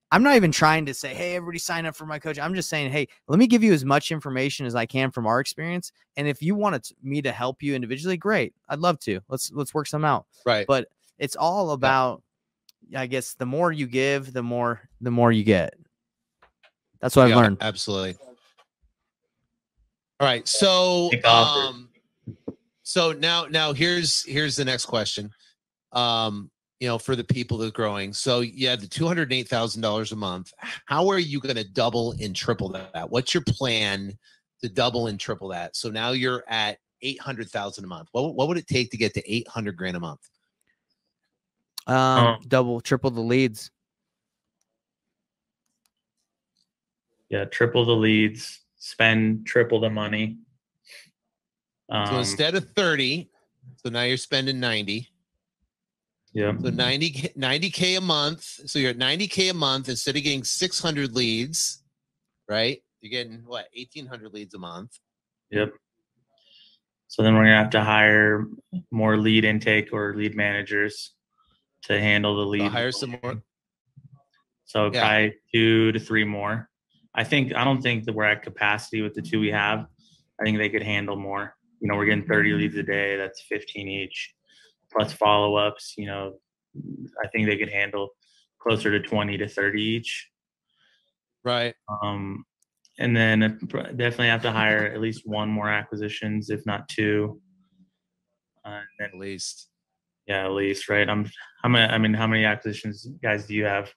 I'm not even trying to say, hey, everybody sign up for my coach. I'm just saying, hey, let me give you as much information as I can from our experience. And if you wanted me to help you individually, great. I'd love to. Let's let's work some out. Right. But it's all about, yeah. I guess the more you give, the more the more you get. That's what yeah, I've learned. Absolutely. All right. So um so now now here's here's the next question. Um you know, for the people that are growing. So you had the two hundred eight thousand dollars a month. How are you going to double and triple that? What's your plan to double and triple that? So now you're at eight hundred thousand a month. What, what would it take to get to eight hundred grand a month? Um, Um, double, triple the leads. Yeah, triple the leads, spend triple the money. Um, So instead of thirty, so now you're spending ninety. Yeah. So ninety, ninety K a month. So you're at ninety K a month instead of getting six hundred leads, right? You're getting what, eighteen hundred leads a month. Yep. So then we're going to have to hire more lead intake or lead managers to handle the lead. So hire some more. So Yeah. probably two to three more. I think, I don't think that we're at capacity with the two we have. I think they could handle more. You know, we're getting thirty leads a day. That's fifteen each. Plus follow-ups, you know, I think they could handle closer to twenty to thirty each. Right. Um, and then definitely have to hire at least one more acquisitions, if not two. Uh, and then, At least. yeah, at least, right? I'm, how many, I mean, how many acquisitions guys do you have?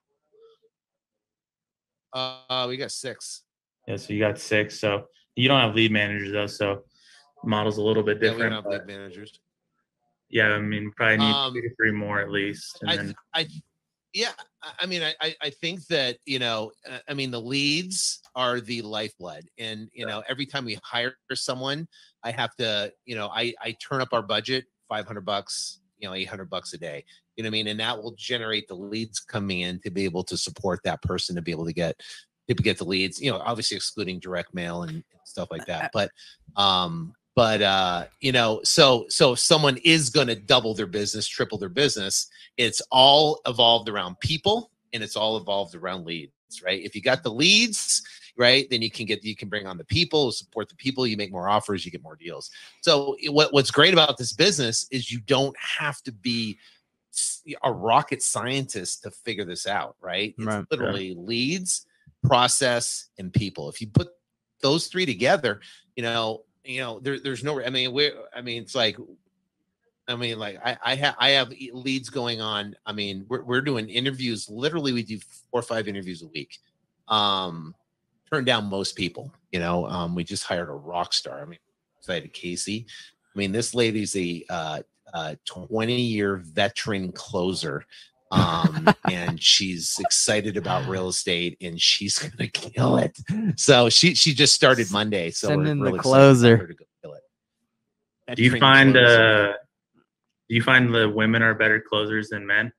Uh, we got six. Yeah, so you got six. So you don't have lead managers though, so model's a little bit Yeah, different. we don't have lead managers. Yeah, I mean, probably need Um, two to three more at least. And I, then, I, yeah, I- I mean, I, I think that, you know, uh, I mean, the leads are the lifeblood. And, you know, every time we hire someone, I have to, you know, I, I turn up our budget, five hundred bucks, you know, eight hundred bucks a day, you know what I mean? And that will generate the leads coming in to be able to support that person, to be able to get, to get the leads, you know, obviously excluding direct mail and stuff like that. But, um, But, uh, you know, so so if someone is going to double their business, triple their business, it's all evolved around people and it's all evolved around leads, right? If you got the leads, right, then you can get, you can bring on the people, support the people, you make more offers, you get more deals. So what, what's great about this business is you don't have to be a rocket scientist to figure this out, right? It's Right. literally leads, process, and people. If you put those three together, you know, you know, there, there's no, I mean, we're, I mean, it's like, I mean, like I, I have, I have leads going on. I mean, we're, we're doing interviews. Literally we do four or five interviews a week. Um, turn down most people, you know, um, we just hired a rock star. I mean, excited Casey. I mean, this lady's a, uh, uh, twenty year veteran closer. Um, and she's excited about real estate and she's going to kill it. So she, she just started Monday. So Send we're in the really closer. excited for her to go kill it. do you Veteran find, closer. uh, do you find the women are better closers than men?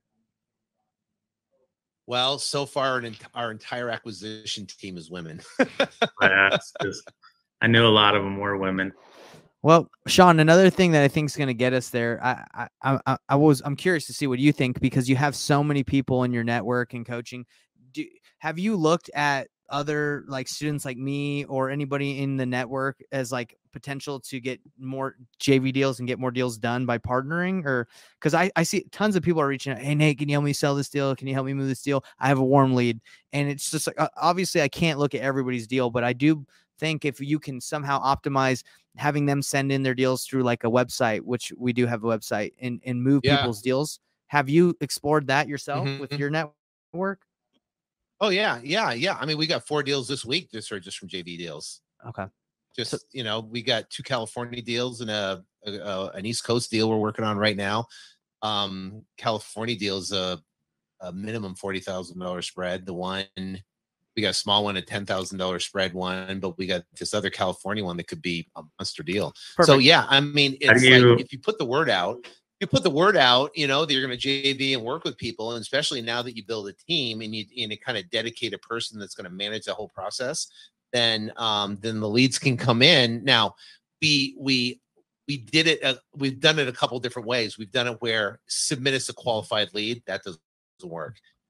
Well, so far our, our entire acquisition team is women. I asked 'cause I knew a lot of them were women. Well, Sean, another thing that I think is going to get us there, I, I, I, I was, I'm curious to see what you think, because you have so many people in your network and coaching. Do, have you looked at other like students like me or anybody in the network as like potential to get more J V deals and get more deals done by partnering? Or because I, I see tons of people are reaching out, hey Nate, can you help me sell this deal? Can you help me move this deal? I have a warm lead. And it's just like, obviously I can't look at everybody's deal, but I do think if you can somehow optimize having them send in their deals through like a website, which we do have a website, and, and move Yeah. people's deals. Have you explored that yourself Mhm. with your network? Oh yeah. Yeah. Yeah. I mean, we got four deals this week just, or just from J V deals. Okay. Just, you know, we got two California deals and a, a, a an East Coast deal we're working on right now. Um, California deals a, a minimum forty thousand dollars spread. The one, we got a small one, a ten thousand dollars spread one, but we got this other California one that could be a monster deal. Perfect. So yeah, I mean, How it's do you- like if you put the word out, you put the word out, you know, that you're going to J V and work with people, and especially now that you build a team and you, and you kind of dedicate a person that's going to manage the whole process, then um, then the leads can come in. Now, we we we did it. Uh, we've done it a couple different ways. We've done it where submit us a qualified lead. That doesn't work.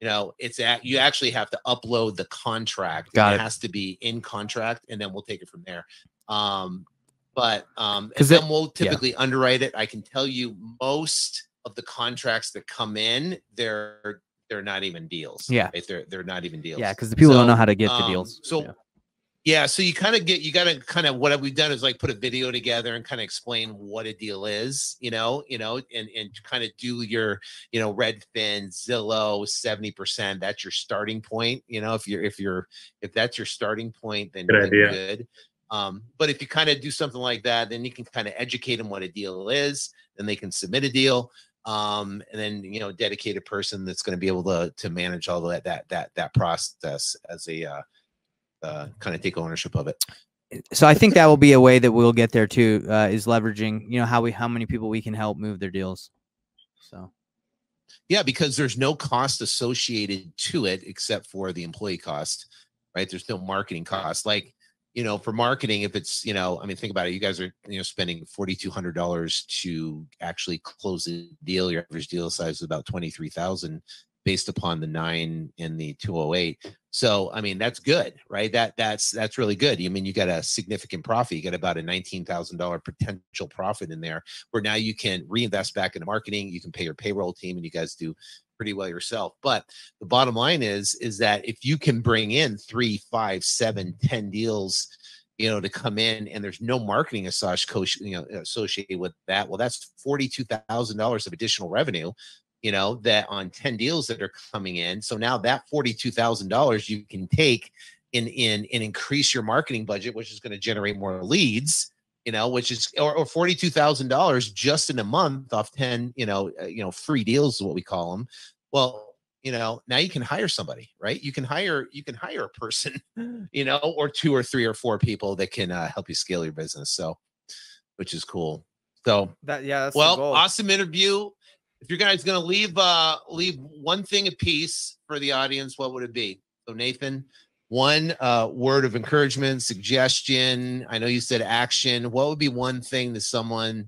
you know, it's at, you actually have to upload the contract. Got it. it. Has to be in contract, and then we'll take it from there. Um, but um, and 'Cause then it- we'll typically underwrite it. I can tell you most of the contracts that come in, they're they're not even deals. Yeah. right? They're they're not even deals. Yeah, because the people So, don't know how to get the um, deals. So Yeah. yeah, so you kind of get, you got to kind of, what we've done is like put a video together and kind of explain what a deal is, you know, you know, and, and kind of do your, you know, Redfin, Zillow, seventy percent, that's your starting point. You know, if you're, if you're, if that's your starting point, then Good then idea. good. Um, but if you kind of do something like that, then you can kind of educate them what a deal is, then they can submit a deal. Um, and then, you know, dedicated person that's going to be able to, to manage all that, that, that, that process as a, uh, uh, kind of take ownership of it. So I think that will be a way that we'll get there too, uh, is leveraging, you know, how we, how many people we can help move their deals. So. Yeah, because there's no cost associated to it except for the employee cost, right? There's no marketing cost. Like, you know, for marketing, if it's, you know, I mean, think about it. You guys are, you know, spending forty-two hundred dollars to actually close a deal. Your average deal size is about twenty-three thousand based upon the nine and the two oh eight. So, I mean, that's good, right? That that's, that's really good. I mean, you got a significant profit. You got about a nineteen thousand dollars potential profit in there where now you can reinvest back into marketing. You can pay your payroll team and you guys do pretty well yourself. But the bottom line is, is that if you can bring in three, five, seven, ten deals, you know, to come in and there's no marketing associated, you know, associated with that, well, that's forty-two thousand dollars of additional revenue, you know, that on ten deals that are coming in. So now that forty-two thousand dollars you can take in, in, and increase your marketing budget, which is going to generate more leads, you know, which is, or, or forty-two thousand dollars just in a month off ten, you know, uh, you know, free deals is what we call them. Well, you know, now you can hire somebody, right? You can hire, you can hire a person, you know, or two or three or four people that can uh, help you scale your business. So, which is cool. So That, yeah, that's well, awesome interview. If you guys going to leave, uh, leave one thing apiece for the audience, what would it be? So Nathan, one uh, word of encouragement, suggestion. I know you said action. What would be one thing that someone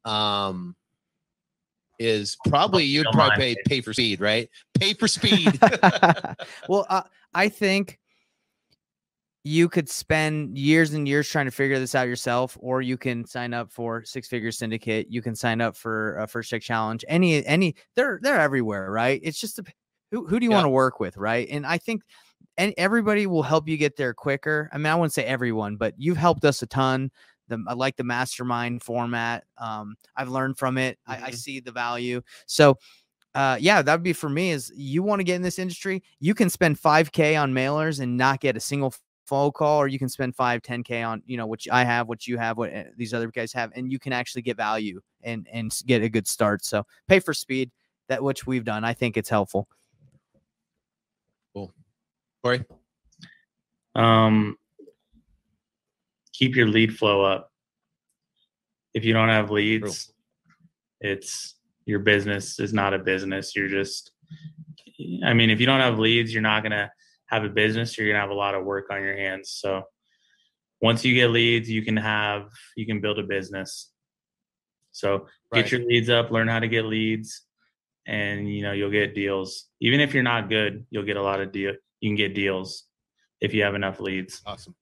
um, is probably, you'd Don't probably mind. pay, pay for speed, right? Pay for speed. Well, uh, I think you could spend years and years trying to figure this out yourself, or you can sign up for Six Figure Syndicate. You can sign up for a First Check Challenge. Any, any, they're they're everywhere, right? It's just a, who who do you Yeah. want to work with, right? And I think, and everybody will help you get there quicker. I mean, I wouldn't say everyone, but you've helped us a ton. The, I like the mastermind format. Um, I've learned from it. I, I Mhm. see the value. So. Uh, yeah, that would be for me. Is you want to get in this industry, you can spend five K on mailers and not get a single phone call, or you can spend five, ten K on, you know, which I have, what you have, what uh, these other guys have, and you can actually get value and, and get a good start. So pay for speed, that which we've done. I think it's helpful. Cool. Corey? Um, keep your lead flow up. If you don't have leads, it's, your business is not a business. You're just, I mean, if you don't have leads, you're not going to have a business. You're going to have a lot of work on your hands. So once you get leads, you can have, you can build a business. So Right. get your leads up, learn how to get leads, and, you know, you'll get deals. Even if you're not good, you'll get a lot of deal. You can get deals if you have enough leads. Awesome.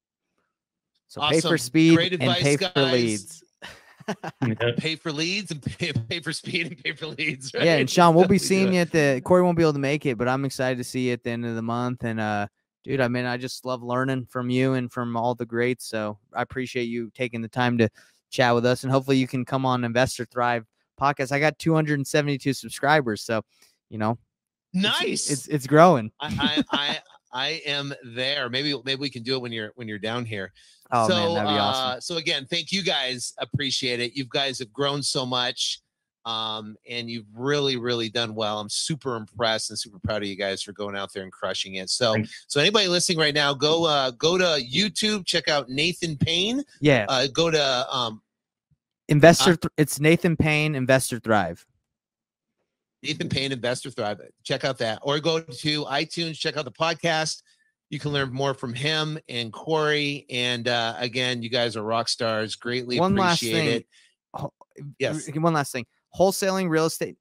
So pay for Awesome. speed Great and advice, pay for guys. leads. Yep. Pay for leads and pay, pay for speed and pay for leads. Right? Yeah, and Sean, we'll be Definitely do seeing it. you at the, Corey won't be able to make it, but I'm excited to see you at the end of the month. And uh, dude, I mean, I just love learning from you and from all the greats. So I appreciate you taking the time to chat with us, and hopefully you can come on Investor Thrive podcast. I got two hundred seventy-two subscribers, so you know, Nice. it's it's, it's growing. I, I I I am there. Maybe maybe we can do it when you're when you're down here. Oh so, man, that'd be uh, awesome. So again, thank you guys. Appreciate it. You guys have grown so much, um, and you've really really done well. I'm super impressed and super proud of you guys for going out there and crushing it. So Thank you. so anybody listening right now, go uh, go to YouTube, check out Nathan Payne. Yeah, Uh, go to um, Investor. Th- it's Nathan Payne, Investor Thrive. Nathan Payne, Investor Thrive. Check out that, or go to iTunes, check out the podcast. You can learn more from him and Corey. And uh, again, you guys are rock stars. Greatly One last appreciate thing. it. Ho- Yes. One last thing. Wholesaling real estate.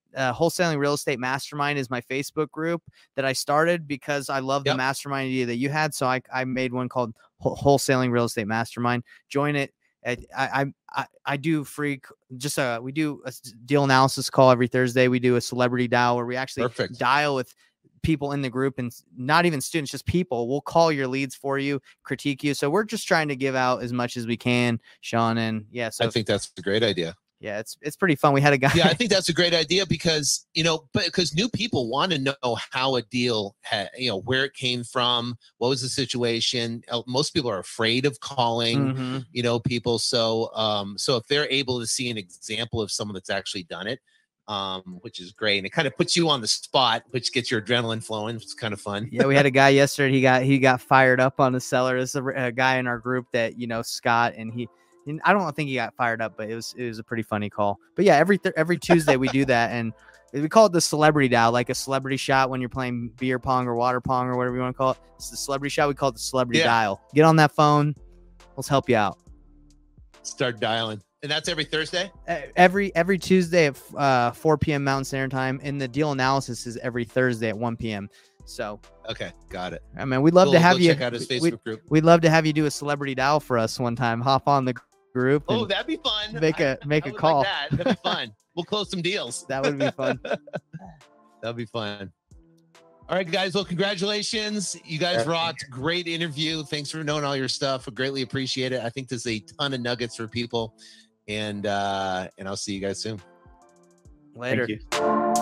uh, Wholesaling Real Estate Mastermind is my Facebook group that I started because I love the Yep. mastermind idea that you had. So I, I made one called Wholesaling Real Estate Mastermind. Join it. I, I, I, I do free, just a, we do a deal analysis call every Thursday. We do a celebrity dial where we actually Perfect. dial with people in the group, and not even students, just people. We'll call your leads for you, critique you. So we're just trying to give out as much as we can, Sean. And yeah, so I think that's a great idea. yeah, it's it's pretty fun. We had a guy. Yeah, I think that's a great idea because, you know, but because new people want to know how a deal had, you know, where it came from, what was the situation. Uh, Most people are afraid of calling, Mhm. you know, people. So, um, so if they're able to see an example of someone that's actually done it, um, which is great, and it kind of puts you on the spot, which gets your adrenaline flowing. It's kind of fun. Yeah, we had a guy yesterday. He got he got fired up on the seller. There's a, a guy in our group that, you know, Scott, and he. And I don't think he got fired up, but it was it was a pretty funny call. But yeah, every th- every Tuesday we do that, and we call it the celebrity dial, like a celebrity shot when you're playing beer pong or water pong or whatever you want to call it. It's the celebrity shot. We call it the celebrity Yeah. dial. Get on that phone. Let's help you out. Start dialing, and that's every Thursday. Uh, Every every Tuesday at uh, four p.m. Mountain Standard Time, and the deal analysis is every Thursday at one p.m. So, Okay, got it. I mean, we'd love Cool, to have go you. check out his we- Facebook group. We'd love to have you do a celebrity dial for us one time. Hop on the group. Oh, and that'd be fun. make a I- make I a would call. Like that. That'd be fun. We'll close some deals. That would be fun. That'd be fun. All right, guys. Well, congratulations. You guys Yeah. rocked. Great interview. Thanks for knowing all your stuff. I greatly appreciate it. I think there's a ton of nuggets for people. And uh, and I'll see you guys soon. Later. Thank you.